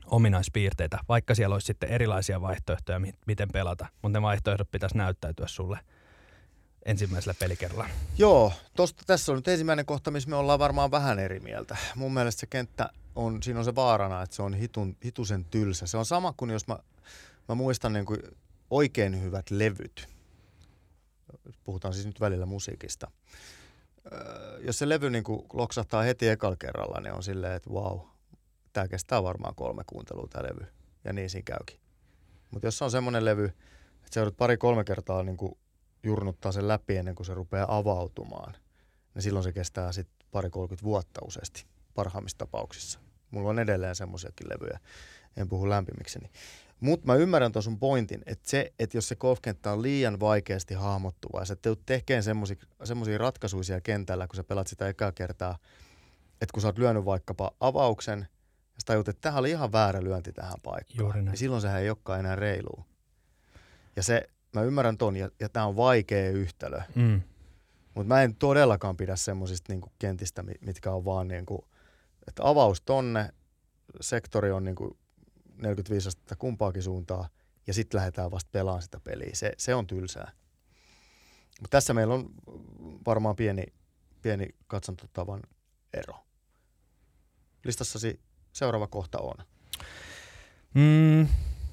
ominaispiirteitä, vaikka siellä olisi sitten erilaisia vaihtoehtoja, miten pelata, mutta ne vaihtoehdot pitäisi näyttäytyä sulle ensimmäisellä pelikerralla. Joo, tosta, tässä on nyt ensimmäinen kohta, missä me ollaan varmaan vähän eri mieltä. Mun mielestä se kenttä on, siinä on se vaarana, että se on hitun, hitusen tylsä. Se on sama kuin jos mä, mä muistan niin kuin oikein hyvät levyt. Puhutaan siis nyt välillä musiikista. Öö, jos se levy niin kuin loksahtaa heti ekalla kerralla, niin on silleen, että vau, wow, tää kestää varmaan kolme kuuntelua tää levy. Ja niin siinä käykin. Mutta jos on semmoinen levy, että sä joudut pari-kolme kertaa niin kuin jurnuttaa sen läpi ennen kuin se rupeaa avautumaan, niin silloin se kestää sitten pari-kolmekymmentä vuotta useasti parhaimmissa tapauksissa. Mulla on edelleen semmoisiakin levyjä, en puhu lämpimikseni. Mutta mä ymmärrän tuon sun pointin, että se, että jos se golfkenttä on liian vaikeasti hahmottuva ja sä teet tekemään semmoisia ratkaisuja siellä kentällä, kun sä pelat sitä ekaa kertaa, että kun sä oot lyönyt vaikkapa avauksen ja sä tajut, että tämä oli ihan väärä lyönti tähän paikkaan, niin silloin sehän ei olekaan enää reilua. Ja se, mä ymmärrän ton, ja, ja tää on vaikea yhtälö. Mm. Mutta mä en todellakaan pidä semmoisista niinku kentistä, mitkä on vaan niinku, että avaus tonne, sektori on niinku neljäkymmentäviisi astetta kumpaakin suuntaan, ja sitten lähdetään vasta pelaamaan sitä peliä. Se, se on tylsää. Mutta tässä meillä on varmaan pieni, pieni katsontotavan ero. Listassasi seuraava kohta on. Mm.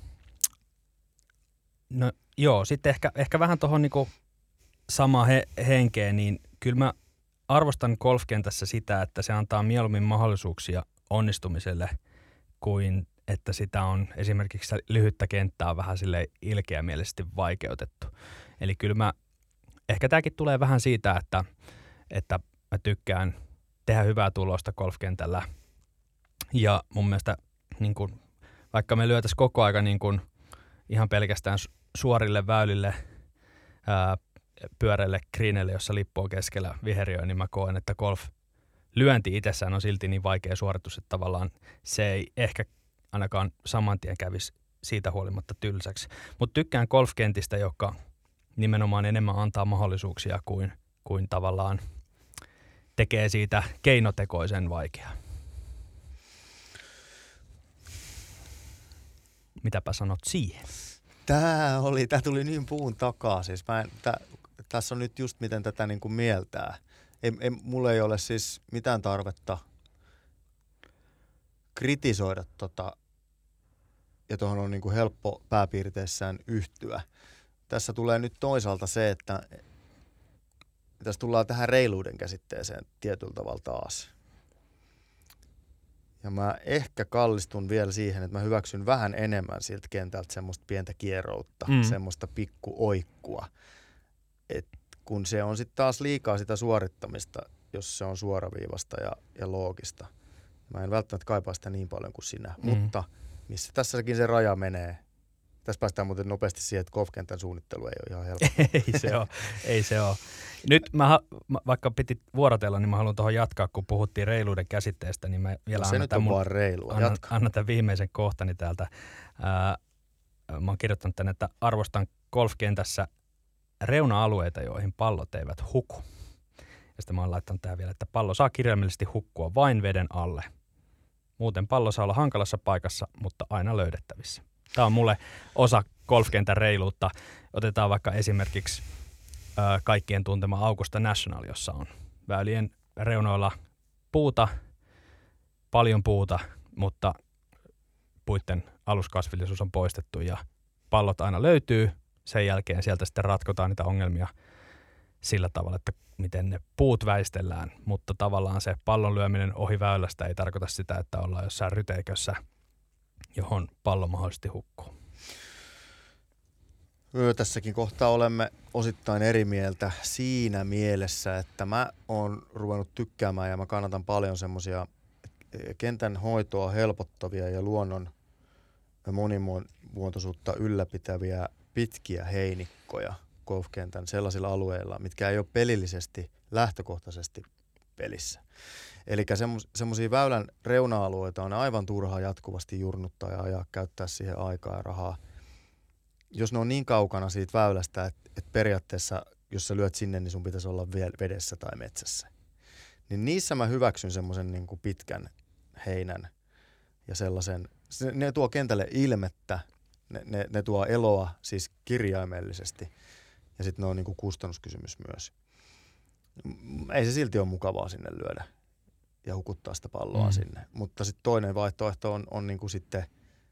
No joo, sitten ehkä, ehkä vähän tuohon niinku samaan he, henkeen, niin kyllä mä arvostan golfkentässä sitä, että se antaa mieluummin mahdollisuuksia onnistumiselle kuin että sitä on esimerkiksi lyhyttä kenttää vähän sille ilkeämielisesti vaikeutettu. Eli kyllä mä, ehkä tämäkin tulee vähän siitä, että, että mä tykkään tehdä hyvää tulosta golfkentällä. Ja mun mielestä niin kun, vaikka me lyötäisiin koko aika niin kun, ihan pelkästään suorille väylille, ää, pyöreille greenille, jossa lippu on keskellä viheriöä, niin mä koen, että golf lyönti itsessään on silti niin vaikea suoritus, että tavallaan se ei ehkä ainakaan saman tien kävisi siitä huolimatta tylsäksi. Mutta tykkään golfkentistä, joka nimenomaan enemmän antaa mahdollisuuksia kuin, kuin tavallaan tekee siitä keinotekoisen vaikeaa. Mitäpä sanot siihen? Tää oli, tää tuli niin puun takaa. Siis mä en, tää, tässä on nyt just miten tätä niin kuin mieltää. Ei, ei, mulla ei ole siis mitään tarvetta kritisoida tota, ja tuohon on niin kuin helppo pääpiirteissään yhtyä. Tässä tulee nyt toisaalta se, että tässä tullaan tähän reiluuden käsitteeseen tietyllä tavalla taas. Ja mä ehkä kallistun vielä siihen, että mä hyväksyn vähän enemmän siltä kentältä semmoista pientä kieroutta, mm. semmoista pikkuoikkua. Et kun se on sitten taas liikaa sitä suorittamista, jos se on suoraviivasta ja, ja loogista. Mä en välttämättä kaipaa sitä niin paljon kuin sinä, mm. mutta missä tässäkin se raja menee. Tässä päästään muuten nopeasti siihen, että golfkentän suunnittelu ei ole ihan helppoa. ei se ole, ei se ole. Nyt mä, vaikka piti vuorotella, niin mä haluan tuohon jatkaa, kun puhuttiin reiluuden käsitteestä, niin mä vielä no se nyt on mun, vaan reilua. annan, annan tämän viimeisen kohtani täältä. Ää, mä oon kirjoittanut tänne, että arvostan golfkentässä reuna-alueita, joihin pallot eivät huku. Ja sitten mä oon laittanut tähän vielä, että pallo saa kirjaimellisesti hukkua vain veden alle. Muuten pallo saa olla hankalassa paikassa, mutta aina löydettävissä. Tämä on mulle osa golfkentän reiluutta. Otetaan vaikka esimerkiksi ö, kaikkien tuntema Augusta National, jossa on väylien reunoilla puuta, paljon puuta, mutta puitten aluskasvillisuus on poistettu ja pallot aina löytyy. Sen jälkeen sieltä sitten ratkotaan niitä ongelmia sillä tavalla, että miten ne puut väistellään, mutta tavallaan se pallon lyöminen ohi väylästä ei tarkoita sitä, että ollaan jossain ryteikössä, johon pallo mahdollisesti hukkuu. Tässäkin kohtaa olemme osittain eri mieltä siinä mielessä, että mä oon ruvennut tykkäämään ja mä kannatan paljon semmoisia kentän hoitoa helpottavia ja luonnon monimuotoisuutta ylläpitäviä pitkiä heinikkoja golfkentän sellaisilla alueilla, mitkä ei ole pelillisesti lähtökohtaisesti pelissä. Eli semmoisia väylän reuna-alueita on aivan turhaa jatkuvasti jurnuttaa ja ajaa, käyttää siihen aikaa ja rahaa. Jos ne on niin kaukana siitä väylästä, että, että periaatteessa, jos sä lyöt sinne, niin sun pitäisi olla vedessä tai metsässä. Niin niissä mä hyväksyn semmoisen niin kuin pitkän heinän ja sellaisen se, ne tuo kentälle ilmettä, ne, ne, ne tuo eloa siis kirjaimellisesti ja sitten ne on niinku kustannuskysymys myös. Ei se silti ole mukavaa sinne lyödä ja hukuttaa sitä palloa mm. sinne, mutta sitten toinen vaihtoehto on, on niinku sitten,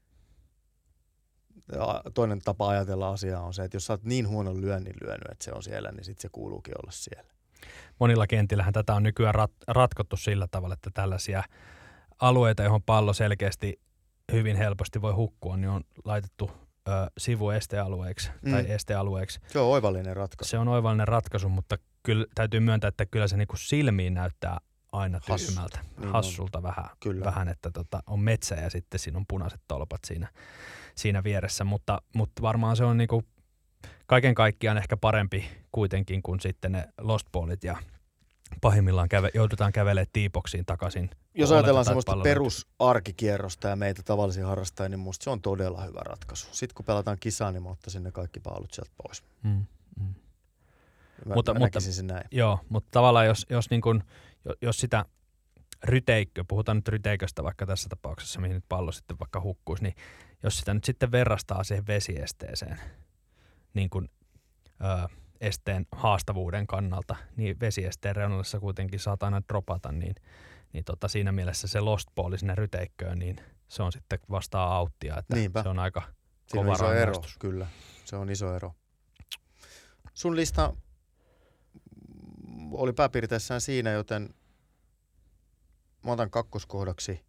toinen tapa ajatella asiaa on se, että jos sä oot niin huonon lyönnin lyönyt, että se on siellä, niin sitten se kuuluukin olla siellä. Monilla kentillähän tätä on nykyään rat- ratkottu sillä tavalla, että tällaisia alueita, johon pallo selkeästi hyvin helposti voi hukkua, niin on laitettu ö, sivuestealueeksi mm. tai estealueeksi. Se on oivallinen ratkaisu. Se on oivallinen ratkaisu, mutta kyllä täytyy myöntää, että kyllä se niinku silmiin näyttää aina tyhmältä, Hassu. niin hassulta on. vähän, vähän, että tota, on metsä ja sitten siinä on punaiset tolpat siinä, siinä vieressä, mutta, mutta varmaan se on niinku kaiken kaikkiaan ehkä parempi kuitenkin kuin sitten ne lost ballit ja pahimmillaan käve, joudutaan kävelemään tiipoksiin takaisin. Jos ajatellaan semmoista perusarkikierrosta ja meitä tavallisia harrastajia, niin musta se on todella hyvä ratkaisu. Sitten kun pelataan kisaa, niin mä ottaisin ne kaikki paalut sieltä pois. Mm, mm. Mä, mutta, mä mutta, sen näin. Joo, mutta tavallaan jos, jos, niin kun, jos sitä ryteikkö, puhutaan nyt ryteiköstä vaikka tässä tapauksessa, mihin nyt pallo sitten vaikka hukkuisi, niin jos sitä nyt sitten verrastaa siihen vesiesteeseen, niin kuin ö, esteen haastavuuden kannalta, niin vesiesteen reunalla kuitenkin saat aina dropata, niin, niin tota, siinä mielessä se lost ball sinne ryteikköön, niin se on sitten vastaa auttia, että Niinpä. Se on aika siinä kova on iso ero, rangaistus. Kyllä, se on iso ero. Sun lista oli pääpiirteissään siinä, joten mä otan kakkoskohdaksi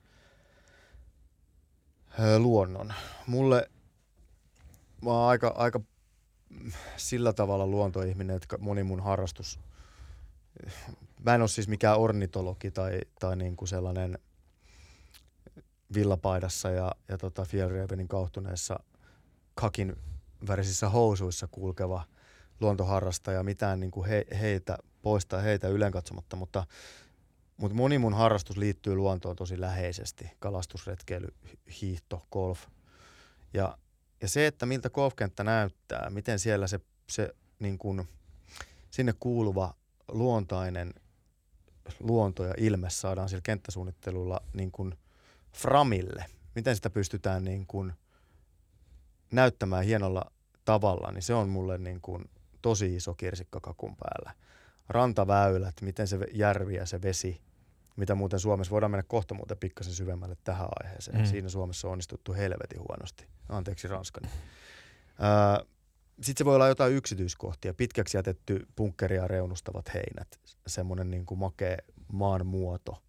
luonnon. Mulle mä oon aika, aika sillä tavalla luontoihminen, että moni mun harrastus, mä en ole siis mikään ornitologi tai, tai niinku sellainen villapaidassa ja, ja tota Fjällrävenin kauhtuneessa kakin värisissä housuissa kulkeva luontoharrastaja, mitään niinku he, heitä poistaa heitä ylenkatsomatta, mutta, mutta moni mun harrastus liittyy luontoon tosi läheisesti. Kalastusretkeily, hiihto, golf. Ja, ja se, että miltä golfkenttä näyttää, miten siellä se, se niin kuin, sinne kuuluva luontainen luonto ja ilme saadaan sillä kenttäsuunnittelulla niin kuin framille. Miten sitä pystytään niin kuin näyttämään hienolla tavalla, niin se on mulle niin kuin tosi iso kirsikka kakun päällä. Rantaväylät, miten se järvi ja se vesi, mitä muuten Suomessa, voidaan mennä kohta muuten pikkasen syvemmälle tähän aiheeseen. Mm. Siinä Suomessa on onnistuttu helvetin huonosti. Anteeksi Ranskani. Öö, Sitten se voi olla jotain yksityiskohtia. Pitkäksi jätetty punkkeria reunustavat heinät. Semmoinen niin kuin makea maan muoto.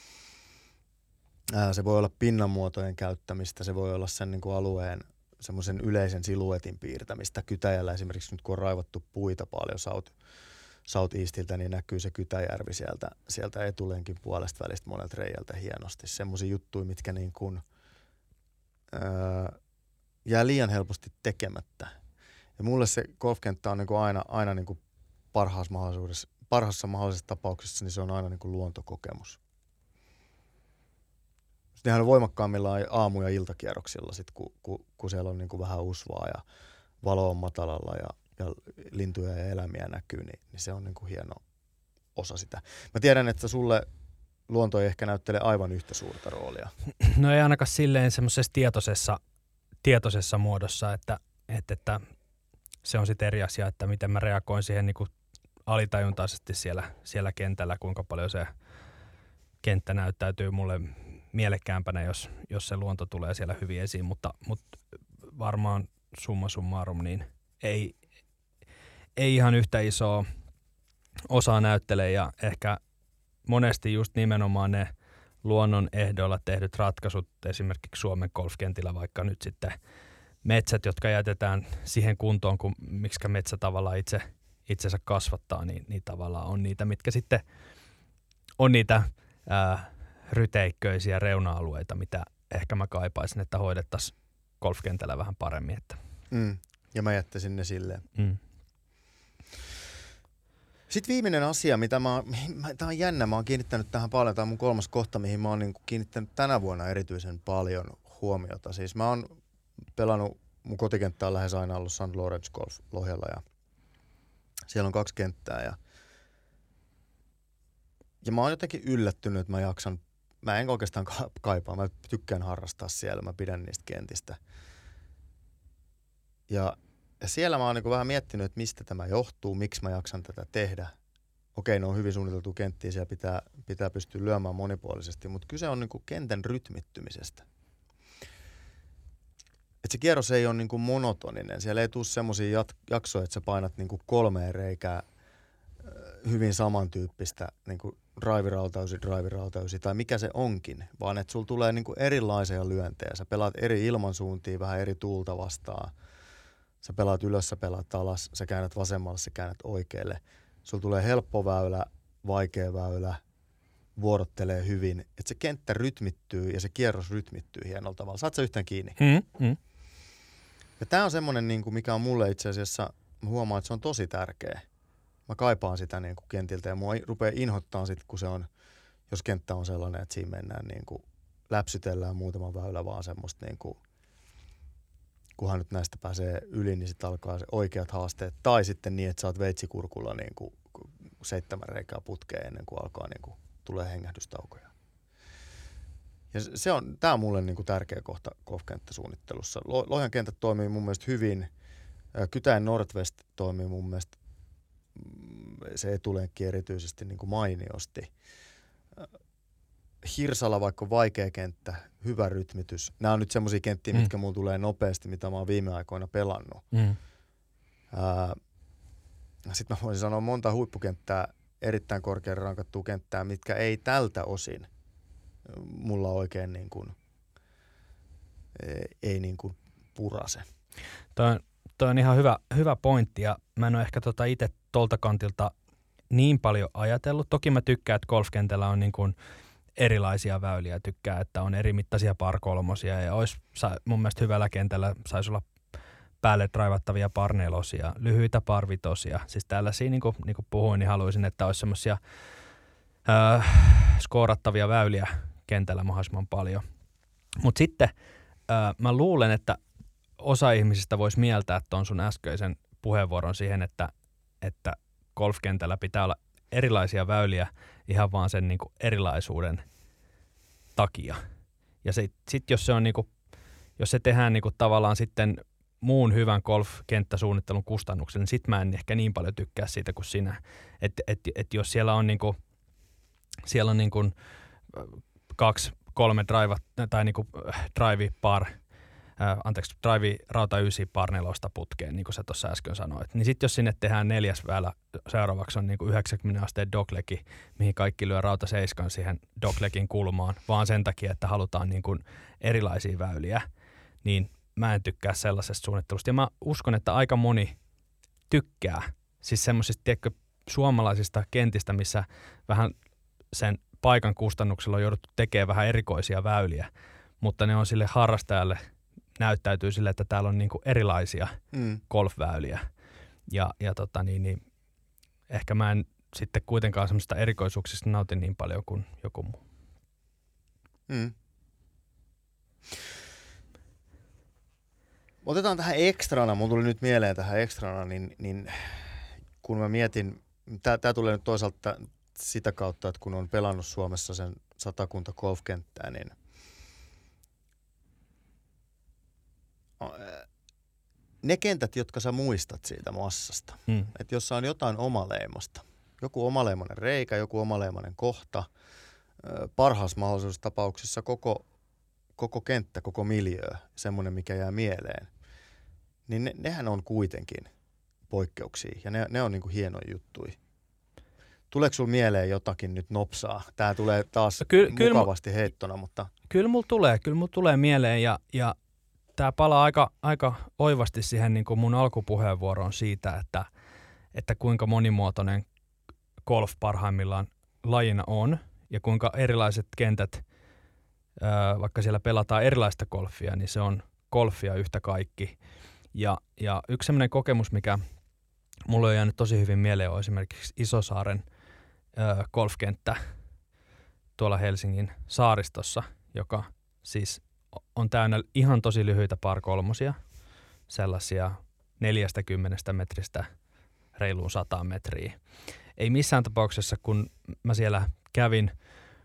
Öö, se voi olla pinnanmuotojen käyttämistä. Se voi olla sen niin kuin alueen semmoisen yleisen siluetin piirtämistä. Kytäjällä esimerkiksi nyt kun on raivattu puita paljon South, South Eastiltä, niin näkyy se Kytäjärvi sieltä, sieltä etulenkin puolesta välistä monelta reijältä hienosti. Semmoisia juttuja, mitkä niin kuin, öö, jää liian helposti tekemättä. Ja mulle se golfkenttä on niin kuin aina, aina niin kuin parhaassa, mahdollisuudessa, parhaassa mahdollisessa tapauksessa, niin se on aina niin kuin luontokokemus. Nehän on voimakkaammillaan aamu- ja iltakierroksilla, sit, kun, kun, kun siellä on niin kuin vähän usvaa ja valo on matalalla ja, ja lintuja ja eläimiä näkyy, niin, niin se on niin kuin hieno osa sitä. Mä tiedän, että sulle luonto ei ehkä näyttele aivan yhtä suurta roolia. No ei ainakaan silleen semmoisessa tietoisessa, tietoisessa muodossa, että, että, että se on sitten eri asia, että miten mä reagoin siihen niin kuin alitajuntaisesti siellä, siellä kentällä, kuinka paljon se kenttä näyttäytyy mulle mielekkäämpänä, jos, jos se luonto tulee siellä hyvin esiin, mutta, mutta varmaan summa summarum, niin ei, ei ihan yhtä isoa osaa näyttele ja ehkä monesti just nimenomaan ne luonnon ehdoilla tehdyt ratkaisut, esimerkiksi Suomen golfkentillä vaikka nyt sitten metsät, jotka jätetään siihen kuntoon, kun miksikä metsä tavallaan itse, itsensä kasvattaa, niin, niin tavallaan on niitä, mitkä sitten on niitä ää, ryteikköisiä reuna-alueita, mitä ehkä mä kaipaisin, että hoidettaisiin golfkentällä vähän paremmin. Että. Mm, ja mä jättäisin ne silleen. Mm. Sitten viimeinen asia, mitä mä, mä tää on jännä, mä oon kiinnittänyt tähän paljon, tää on mun kolmas kohta, mihin mä oon niin kiinnittänyt tänä vuonna erityisen paljon huomiota. Siis mä oon pelannut, mun kotikenttä on lähes aina ollut Saint Lawrence Golf Lohjalla ja siellä on kaksi kenttää ja, ja mä oon jotenkin yllättynyt, että mä jaksan mä en oikeastaan kaipaa. Mä tykkään harrastaa siellä, mä pidän niistä kentistä. Ja, ja siellä mä oon niin vähän miettinyt, että mistä tämä johtuu, miksi mä jaksan tätä tehdä. Okei, ne on hyvin suunniteltu kenttiä, siellä pitää, pitää pystyä lyömään monipuolisesti, mutta kyse on niin kuin kentän rytmittymisestä. Että se kierros ei ole niin kuin monotoninen. Siellä ei tule semmoisia jat- jaksoja, että sä painat niin kuin kolmeen reikää hyvin samantyyppistä niin kuin drive-rautausi, drive-rautausi tai mikä se onkin, vaan että sulla tulee niin kuin erilaisia lyöntejä. Sä pelaat eri ilmansuuntia, vähän eri tuulta vastaan. Sä pelaat ylös, sä pelaat alas, sä käännät vasemmalle, sä käännät oikealle. Sulla tulee helppo väylä, vaikea väylä, vuorottelee hyvin. Että se kenttä rytmittyy ja se kierros rytmittyy hienolla tavalla. Saat sä yhtään kiinni? Mm, mm. Ja tää on semmonen, niin kuin mikä on mulle itse asiassa, mä huomaan, että se on tosi tärkeä. Mä kaipaan sitä niin kuin kentiltä ja mua rupeaa inhottaa sit, kun se on, jos kenttä on sellainen, että siinä mennään niin kuin, läpsytellään muutama väylä vaan semmoista niin kuin, kunhan nyt näistä pääsee yli, niin sitten alkaa se oikeat haasteet. Tai sitten niin, että sä oot veitsikurkulla niin kuin seitsemän reikää putkeen ennen kuin alkaa niin kuin, tulee hengähdystaukoja. Ja se on, tää on mulle niin kuin tärkeä kohta golfkenttäsuunnittelussa. Lohjan kentät toimii mun mielestä hyvin. Kytäen Northwest toimii mun mielestä se etulenkki erityisesti niin kuin mainiosti. Hirsala vaikka vaikea kenttä, hyvä rytmitys. Nämä on nyt semmoisia kenttiä, mm. mitkä mulla tulee nopeasti, mitä mä oon viime aikoina pelannut. Mm. Sitten mä voisin sanoa monta huippukenttää, erittäin korkean rankattua kenttää, mitkä ei tältä osin mulla oikein niin kuin, ei niin kuin purase. Toi on, toi on ihan hyvä, hyvä pointti ja mä en ole ehkä tota itse tolta kantilta niin paljon ajatellut. Toki mä tykkään, että golfkentällä on niin kuin erilaisia väyliä. Tykkää, että on eri mittaisia par kolmosia ja olisi mun mielestä hyvällä kentällä saisi olla päälle draivattavia par nelosia, lyhyitä par vitosia. Siis tällaisia, niin kuin, niin kuin puhuin, niin haluaisin, että olisi semmoisia äh, skoorattavia väyliä kentällä mahdollisimman paljon. Mutta sitten äh, mä luulen, että osa ihmisistä voisi mieltää tuon sun äskeisen puheenvuoron siihen, että, että golfkentällä pitää olla erilaisia väyliä ihan vaan sen niin kuin erilaisuuden takia. Ja sitten sit jos se on niin kuin, jos se tehdään niin kuin tavallaan sitten muun hyvän golfkenttäsuunnittelun kustannuksella, niin sit mä en ehkä niin paljon tykkää siitä kuin sinä. Että et, et jos siellä on niin kuin, siellä on niin kuin kaksi, kolme drive tai niin kuin drive par Äh, anteeksi, drive rauta ysi par nelosta putkeen, niin kuin sä tuossa äsken sanoit. Niin sitten jos sinne tehdään neljäs väylä, seuraavaksi on niin kuin yhdeksänkymmentä asteen dogleki, mihin kaikki lyö rauta seiskan siihen doglekin kulmaan, vaan sen takia, että halutaan niin kuin erilaisia väyliä, niin mä en tykkää sellaisesta suunnittelusta. Ja mä uskon, että aika moni tykkää siis semmoisista, tiedätkö, suomalaisista kentistä, missä vähän sen paikan kustannuksella on jouduttu tekemään vähän erikoisia väyliä, mutta ne on sille harrastajalle näyttäytyy sille, että täällä on niinku erilaisia mm. golfväyliä. Ja, ja tota niin, niin, ehkä mä en sitten kuitenkaan semmoista erikoisuuksista nautin niin paljon kuin joku muu. Mm. Otetaan tähän ekstrana, mun tuli nyt mieleen tähän ekstrana, niin, niin kun mä mietin, tää, tää tulee nyt toisaalta sitä kautta, että kun on pelannut Suomessa sen satakunta golfkenttää, niin ne kentät, jotka sä muistat siitä massasta, mm. että jossa on jotain omaleimasta, joku omaleimainen reikä, joku omaleimainen kohta, parhaassa mahdollisessa tapauksessa koko, koko kenttä, koko miljöö, semmoinen mikä jää mieleen, niin ne, nehän on kuitenkin poikkeuksia ja ne, ne on niinku hienoja juttuja. Tuleeko sulla mieleen jotakin nyt nopsaa? Tää tulee taas Ky- mukavasti kyl, heittona, mutta Kyllä mulla tulee, kyllä mulla tulee mieleen ja, ja tämä palaa aika, aika oivasti siihen niin kuin mun alkupuheenvuoroon siitä, että, että kuinka monimuotoinen golf parhaimmillaan lajina on ja kuinka erilaiset kentät, ää, vaikka siellä pelataan erilaista golfia, niin se on golfia yhtä kaikki. Ja, ja yksi sellainen kokemus, mikä mulle on jäänyt tosi hyvin mieleen, on esimerkiksi Isosaaren ää, golfkenttä tuolla Helsingin saaristossa, joka siis on täynnä ihan tosi lyhyitä par kolmosia, sellaisia neljästäkymmenestä metristä reiluun sataan metriä. Ei missään tapauksessa, kun mä siellä kävin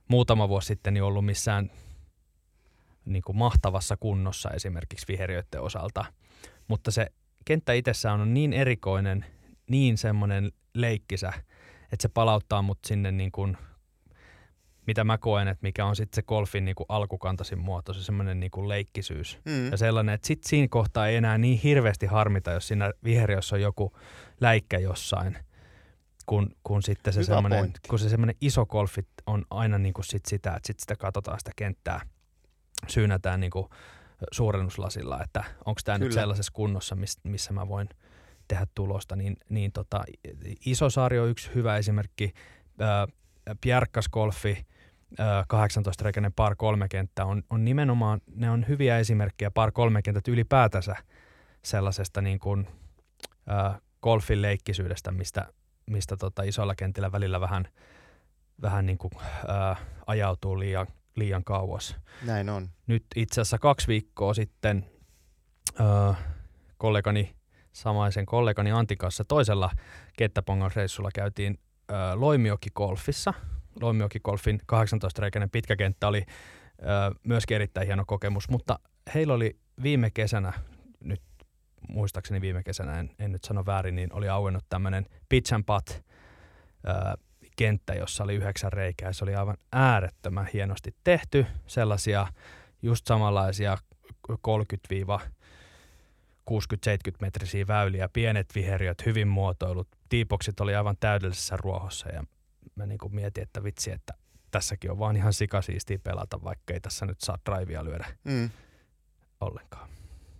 muutama vuosi sitten niin ollut missään niin kuin mahtavassa kunnossa esimerkiksi viheriöiden osalta. Mutta se kenttä itsessään on niin erikoinen, niin semmoinen leikkisä, että se palauttaa mut sinne niin kuin, mitä mä koen, että mikä on sitten se golfin niin kuin alkukantaisin muoto, se semmoinen niin kuin leikkisyys. Mm. Ja sellainen, että sitten siinä kohtaa ei enää niin hirveästi harmita, jos siinä viheriössä on joku läikkä jossain, kun, kun sitten se semmoinen, kun se semmoinen iso golfi on aina niin kuin sit sitä, että sitten sitä katsotaan sitä kenttää, syynätään niin kuin suurennuslasilla, että onko tämä nyt sellaisessa kunnossa, missä mä voin tehdä tulosta, niin, niin tota, Isosaari on yksi hyvä esimerkki. Äh, Bjärkas golfi, äh, kahdeksantoista-reikäinen par kolme kenttä on, on nimenomaan, ne on hyviä esimerkkejä par kolme kentät ylipäätänsä sellaisesta niin kuin, äh, golfin leikkisyydestä, mistä, mistä tota, isoilla kentillä välillä vähän, vähän niin kuin, äh, ajautuu liian, liian kauas. Näin on. Nyt itse asiassa kaksi viikkoa sitten äh, kollegani, samaisen kollegani Antin kanssa toisella kenttäpongan reissulla käytiin äh, Loimioki-golfissa. Loimioki-golfin kahdeksantoista-reikäinen pitkä kenttä oli äh, myöskin erittäin hieno kokemus, mutta heillä oli viime kesänä, nyt muistaakseni viime kesänä, en, en nyt sano väärin, niin oli auennut tämmöinen pitch and putt äh, kenttä, jossa oli yhdeksän reikää. Se oli aivan äärettömän hienosti tehty. Sellaisia just samanlaisia kolmekymmentä kuusikymmentä seitsemänkymmentä metrisiä väyliä, pienet viheriöt, hyvin muotoilut. Teaboksit oli aivan täydellisessä ruohossa ja mä niin kuin mietin, että vitsi, että tässäkin on vaan ihan sikasiistiä pelata, vaikka ei tässä nyt saa drivea lyödä mm. ollenkaan.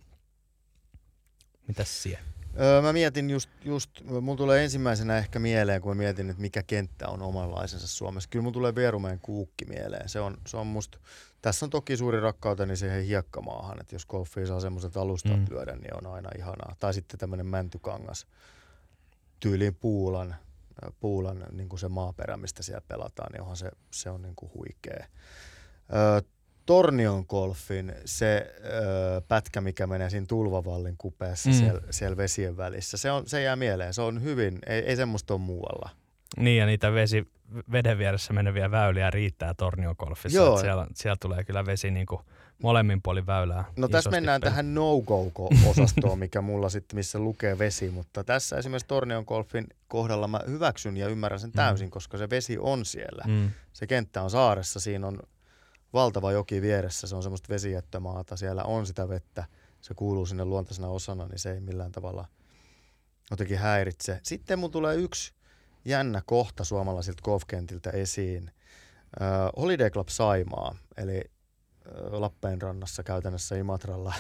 Mitäs siellä? Öö, mä mietin just, just, mulla tulee ensimmäisenä ehkä mieleen, kun mä mietin, että mikä kenttä on omanlaisensa Suomessa. Kyllä mulla tulee Vierumeen Kuukki mieleen. Se on, se on musta, tässä on toki suuri rakkauteni siihen hiekkamaahan, että jos golfia saa semmoiset alustat mm. lyödä, niin on aina ihanaa. Tai sitten tämmöinen mäntykangas tyyliin Puulan, Puulan niin kuin se maaperä, mistä siellä pelataan, niin onhan se, se on niin kuin huikea. Öö, Tornion golfin se öö, pätkä, mikä menee siinä Tulvavallin kupeessa mm. siellä, siellä vesien välissä, se, on, se jää mieleen. Se on hyvin, ei, ei semmoista ole muualla. Niin ja niitä vesi, veden vieressä meneviä väyliä riittää Tornion golfissa. Siellä, siellä tulee kyllä vesi niin kuin molemmin puolin väylää. No tässä mennään peli. Tähän no-go-osastoon, mikä mulla sitten, missä lukee vesi, mutta tässä esimerkiksi Tornion golfin kohdalla mä hyväksyn ja ymmärrän sen täysin, mm. koska se vesi on siellä. Mm. Se kenttä on saaressa, siinä on valtava joki vieressä, se on semmoista vesijättömaata, siellä on sitä vettä, se kuuluu sinne luontaisena osana, niin se ei millään tavalla jotenkin häiritse. Sitten mun tulee yksi jännä kohta suomalaisilta golfkentiltä esiin. Uh, Holiday Club Saimaa, eli uh, Lappeenrannassa käytännössä Imatralla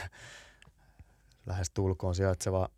lähes tulkoon sijaitseva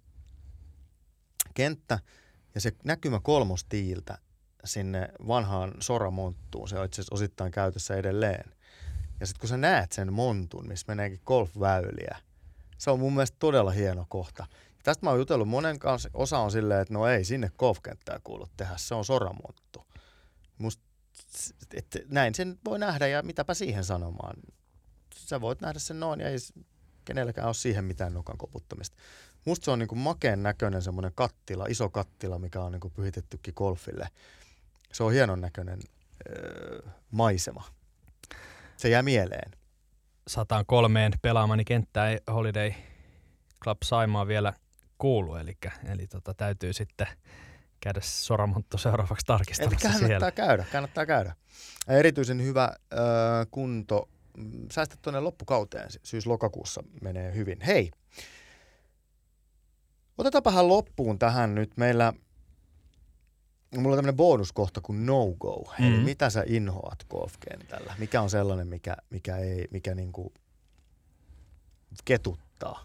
kenttä, ja se näkymä kolmostiiltä sinne vanhaan soramonttuun, se on itse asiassa osittain käytössä edelleen. Ja sitten kun sä näet sen montun, missä meneekin golfväyliä, se on mun mielestä todella hieno kohta. Ja tästä mä oon jutellut monen kanssa, osa on silleen, että no ei sinne golfkenttää kuulu tehdä, se on soramonttu. Musta, että näin sen voi nähdä ja mitäpä siihen sanomaan. Sä voit nähdä sen noin ja ei kenelläkään ole siihen mitään nokan koputtamista. Musta se on niinku makeen näköinen semmoinen kattila, iso kattila, mikä on niinku pyhitettykin golfille. Se on hienon näköinen öö, maisema. Se jää mieleen. sata kolme pelaamani kenttää ei Holiday Club Saimaa vielä kuulu, eli, eli tota, täytyy sitten käydä soramonttu seuraavaksi tarkistamassa kannattaa siellä. käydä, kannattaa käydä. Ja erityisen hyvä äh, kunto. Säästät tuonne loppukauteen, syys-lokakuussa menee hyvin. Hei, otetaanpahan loppuun tähän nyt. Meillä, mulla on tämmöinen bonuskohta kuin no-go. Mm-hmm. Eli mitä sä inhoat golfkentällä? Mikä on sellainen, mikä, mikä, ei, mikä niinku ketuttaa?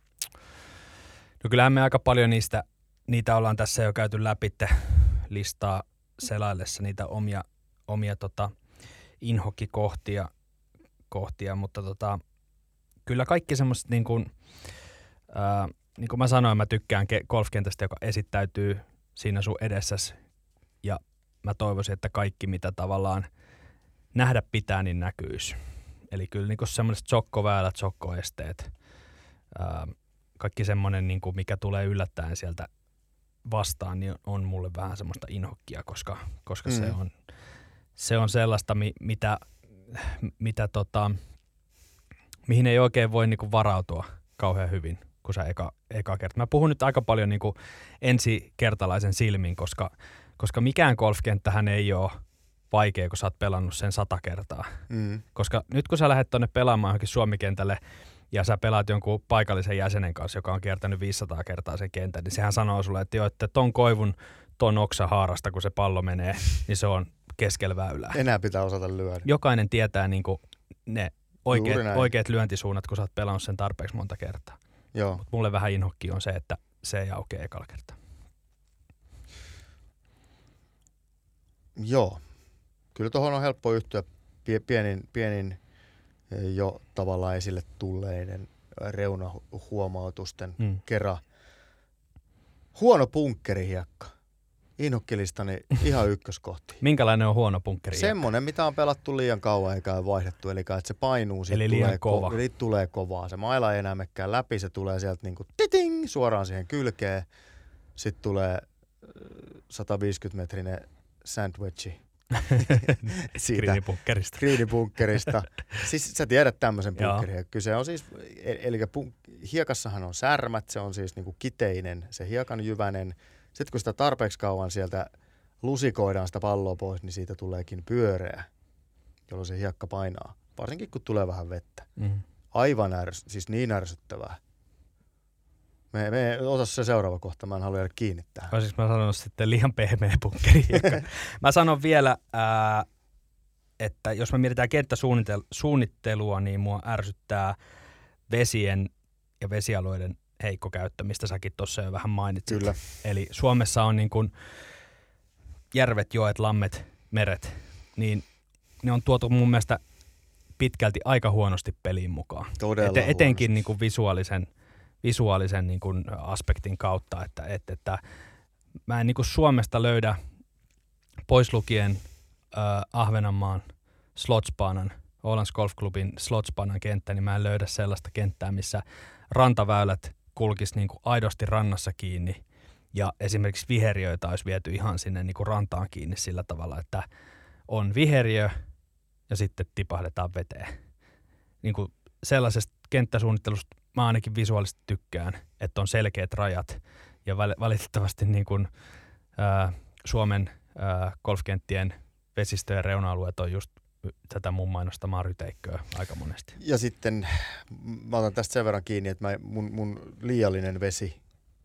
No kyllähän me aika paljon niistä, niitä ollaan tässä jo käyty läpi listaa selaillessa niitä omia, omia tota, inhokikohtia, kohtia, mutta tota, kyllä kaikki semmoiset niin kuin, ää, niin kuin mä sanoin, mä tykkään golfkentästä, joka esittäytyy siinä sun edessäsi ja mä toivoisin, että kaikki mitä tavallaan nähdä pitää, niin näkyisi. Eli kyllä niin kuin semmoiset tsokkoväylät, tsokkoesteet, ää, kaikki semmoinen, niin kuin mikä tulee yllättäen sieltä vastaan, niin on mulle vähän semmoista inhokkia, koska, koska mm. se on se on sellaista, mi, mitä, mitä tota, mihin ei oikein voi niinku varautua kauhean hyvin, kun sä eka, eka kerta. Mä puhun nyt aika paljon niinku ensikertalaisen silmin, koska, koska mikään golfkenttähän ei ole vaikea, kun sä oot pelannut sen sata kertaa. Mm. Koska nyt kun sä lähdet tonne pelaamaan johonkin Suomi-kentälle ja sä pelaat jonkun paikallisen jäsenen kanssa, joka on kiertänyt viisisataa kertaa sen kentän, niin sehän sanoo sulle, että jo, että ton koivun, ton oksahaarasta, kun se pallo menee, niin se on keskellä väylää. Enää pitää osata lyödä. Jokainen tietää niinku ne oikeat, oikeat lyöntisuunnat, kun sä oot pelannut sen tarpeeksi monta kertaa. Joo. Mut mulle vähän inhokki on se, että se ei aukea ekalla kertaa. Joo. Kyllä tuohon on helppo yhtyä pienin, pienin jo tavallaan esille tulleiden reunahuomautusten hmm. kerran. Huono punkkerihiekka. Inhokkelistani ihan ykköskohti. Minkälainen on huono punkkerihiekka? Semmoinen, mitä on pelattu liian kauan eikä ole vaihdettu, eli että se painuu. Eli liian tulee kova. Ko- eli tulee kovaa. Se maila ei enää mekkään läpi, se tulee sieltä niinku titing suoraan siihen kylkeen. Sitten tulee sata viisikymmentä metrinen sandwichi. Kriinipunkkerista. Kriinipunkkerista. Siis sä tiedät tämmöisen punkkerin. Kyse on siis, eli punk- hiekassahan on särmät, se on siis niinku kiteinen, se hiekan jyvänen. Sitten kun sitä tarpeeksi kauan sieltä lusikoidaan sitä palloa pois, niin siitä tuleekin pyöreä, jolloin se hiekka painaa. Varsinkin kun tulee vähän vettä. Mm. Aivan ärs, siis niin ärsyttävää. Me, me ota se seuraava kohta, mä en halua jäädä kiinni tähän. Olisiko mä sanonut sitten liian pehmeä punkkerihiekka? Mä sanon vielä, ää, että jos me mietitään kenttäsuunnittelua, niin mua ärsyttää vesien ja vesialueiden heikko käyttö, mistä säkin tuossa jo vähän mainitsit. Kyllä. Eli Suomessa on niin kuin järvet, joet, lammet, meret, niin ne on tuotu mun mielestä pitkälti aika huonosti peliin mukaan. Todella Et, etenkin niin kuin visuaalisen, visuaalisen niin kuin aspektin kautta, että, että, että mä en niin kuin Suomesta löydä pois lukien äh, Ahvenanmaan Slotsbanan, Ålands Golf Clubin Slotsbanan kenttä, niin mä en löydä sellaista kenttää, missä rantaväylät kulkisi niin kuin aidosti rannassa kiinni ja esimerkiksi viheriöitä olisi viety ihan sinne niin kuin rantaan kiinni sillä tavalla, että on viheriö ja sitten tipahdetaan veteen. Niin kuin sellaisesta kenttäsuunnittelusta mä ainakin visuaalisesti tykkään, että on selkeät rajat ja valitettavasti niin kuin, ää, Suomen ää, golfkenttien vesistöjen reuna-alueet on just tätä mun mainostamaa ryteikköä aika monesti. Ja sitten mä otan tästä sen verran kiinni, että mä, mun, mun liiallinen vesi,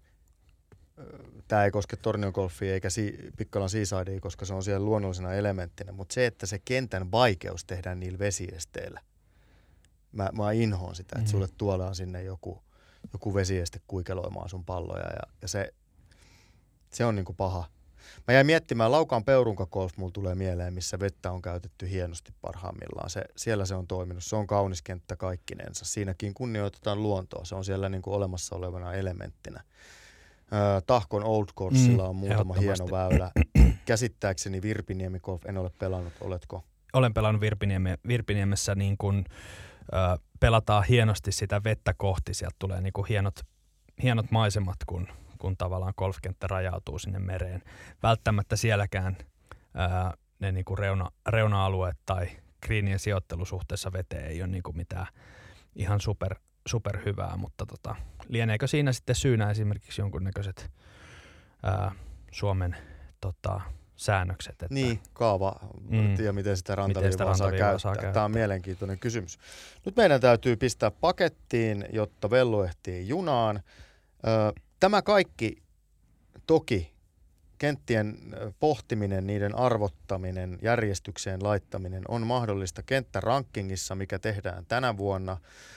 tämä ei koske Tornion golfia eikä si, Pikkalan Seasidea, koska se on siellä luonnollisena elementtinä, mutta se, että se kentän vaikeus tehdään niillä vesiesteillä. Mä, mä inhoon sitä, että mm. sulle tuodaan sinne joku, joku vesieste kuikeloimaan sun palloja ja, ja se, se on niinku paha. Mä jäin miettimään, Laukaan Peurunka-golf mulla tulee mieleen, missä vettä on käytetty hienosti parhaimmillaan. Se, siellä se on toiminut. Se on kaunis kenttä kaikkinensa. Siinäkin kunnioitetaan luontoa. Se on siellä niin kuin olemassa olevana elementtinä. Öö, Tahkon Old Coursella on muutama hieno väylä. Käsittääkseni Virpiniemi Golf, en ole pelannut. Oletko? Olen pelannut Virpiniemme, Virpiniemessä niin kuin, ö, pelataan hienosti sitä vettä kohti. Sieltä tulee niin kuin hienot, hienot maisemat, kun kun tavallaan golfkenttä rajautuu sinne mereen. Välttämättä sielläkään ää, ne niinku reuna, reuna-alueet tai greenien sijoittelu suhteessa veteen ei ole niinku mitään ihan super, super hyvää, mutta tota, lieneekö siinä sitten syynä esimerkiksi jonkunnäköiset ää, Suomen tota, säännökset? Että, niin, kaava mm, ja miten sitä rantaviivaa saa käyttää. saa käyttää. Tämä on mielenkiintoinen kysymys. Nyt meidän täytyy pistää pakettiin, jotta Vellu ehtii junaan. Ö, Tämä kaikki toki, kenttien pohtiminen, niiden arvottaminen, järjestykseen laittaminen on mahdollista kenttärankingissa, mikä tehdään tänä vuonna.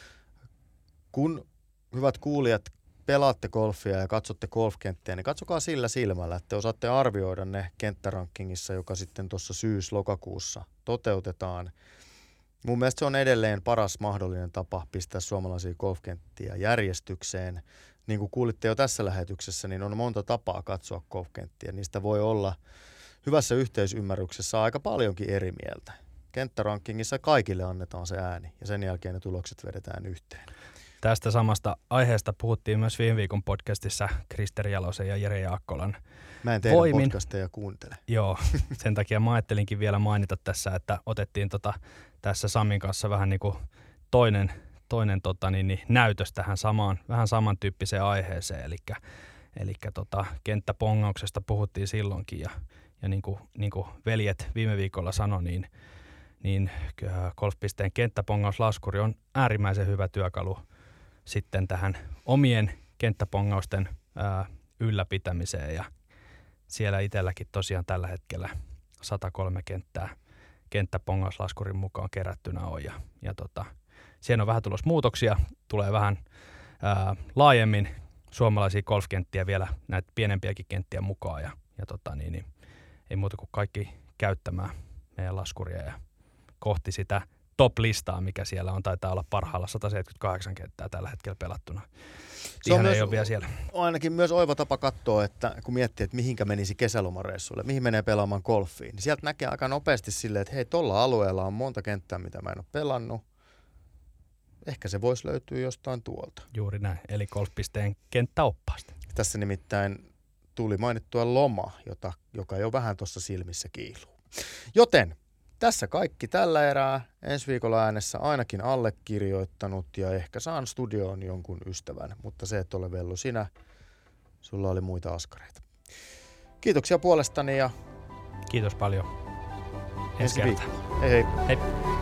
Kun, hyvät kuulijat, pelaatte golfia ja katsotte golfkenttiä, niin katsokaa sillä silmällä, että te osaatte arvioida ne kenttärankingissa, joka sitten tuossa syys-lokakuussa toteutetaan. Mun mielestä se on edelleen paras mahdollinen tapa pistää suomalaisia golfkenttiä järjestykseen. Niin kuin kuulitte jo tässä lähetyksessä, niin on monta tapaa katsoa golfkenttiä. Niistä voi olla hyvässä yhteisymmärryksessä aika paljonkin eri mieltä. Kenttärankingissa kaikille annetaan se ääni ja sen jälkeen ne tulokset vedetään yhteen. Tästä samasta aiheesta puhuttiin myös viime viikon podcastissa Kristeri Jalosen ja Jere Jaakkolan Mä en teidän voimin. podcasteja kuuntele. Joo, sen takia mä ajattelinkin vielä mainita tässä, että otettiin tota, tässä Samin kanssa vähän niin kuin toinen, toinen tota, niin, niin, näytös tähän samaan, vähän samantyyppiseen aiheeseen, eli, eli tota, kenttäpongauksesta puhuttiin silloinkin, ja, ja niin, kuin, niin kuin veljet viime viikolla sanoi, niin, niin golfpisteen kenttäpongauslaskuri on äärimmäisen hyvä työkalu sitten tähän omien kenttäpongausten ää, ylläpitämiseen, ja siellä itselläkin tosiaan tällä hetkellä sata kolme kenttää kenttäpongauslaskurin mukaan kerättynä on. Ja, ja tota, siihen on vähän tulossa muutoksia. Tulee vähän ää, laajemmin suomalaisia golfkenttiä vielä, näitä pienempiäkin kenttiä mukaan. Ja, ja tota, niin, niin, ei muuta kuin kaikki käyttämään meidän laskuria ja kohti sitä top-listaa, mikä siellä on. Taitaa olla parhaalla sata seitsemänkymmentäkahdeksan kenttää tällä hetkellä pelattuna. Se on, Ihan myös, ei ole vielä siellä. on ainakin myös oiva tapa katsoa, että kun miettii, että mihinkä menisi kesälomareissuille, mihin menee pelaamaan golfiin, niin sieltä näkee aika nopeasti silleen, että hei, tuolla alueella on monta kenttää, mitä mä en ole pelannut. Ehkä se voisi löytyä jostain tuolta. Juuri näin, eli golfpisteen kenttäoppaasta. Tässä nimittäin tuli mainittua loma, jota, joka jo vähän tuossa silmissä kiiluu. Joten tässä kaikki tällä erää. Ensi viikolla äänessä ainakin allekirjoittanut ja ehkä saan studioon jonkun ystävän, mutta se et ole Vellu sinä. Sulla oli muita askareita. Kiitoksia puolestani ja Kiitos paljon. ensi Ensi kertaa. viikolla. Hei hei. Hei.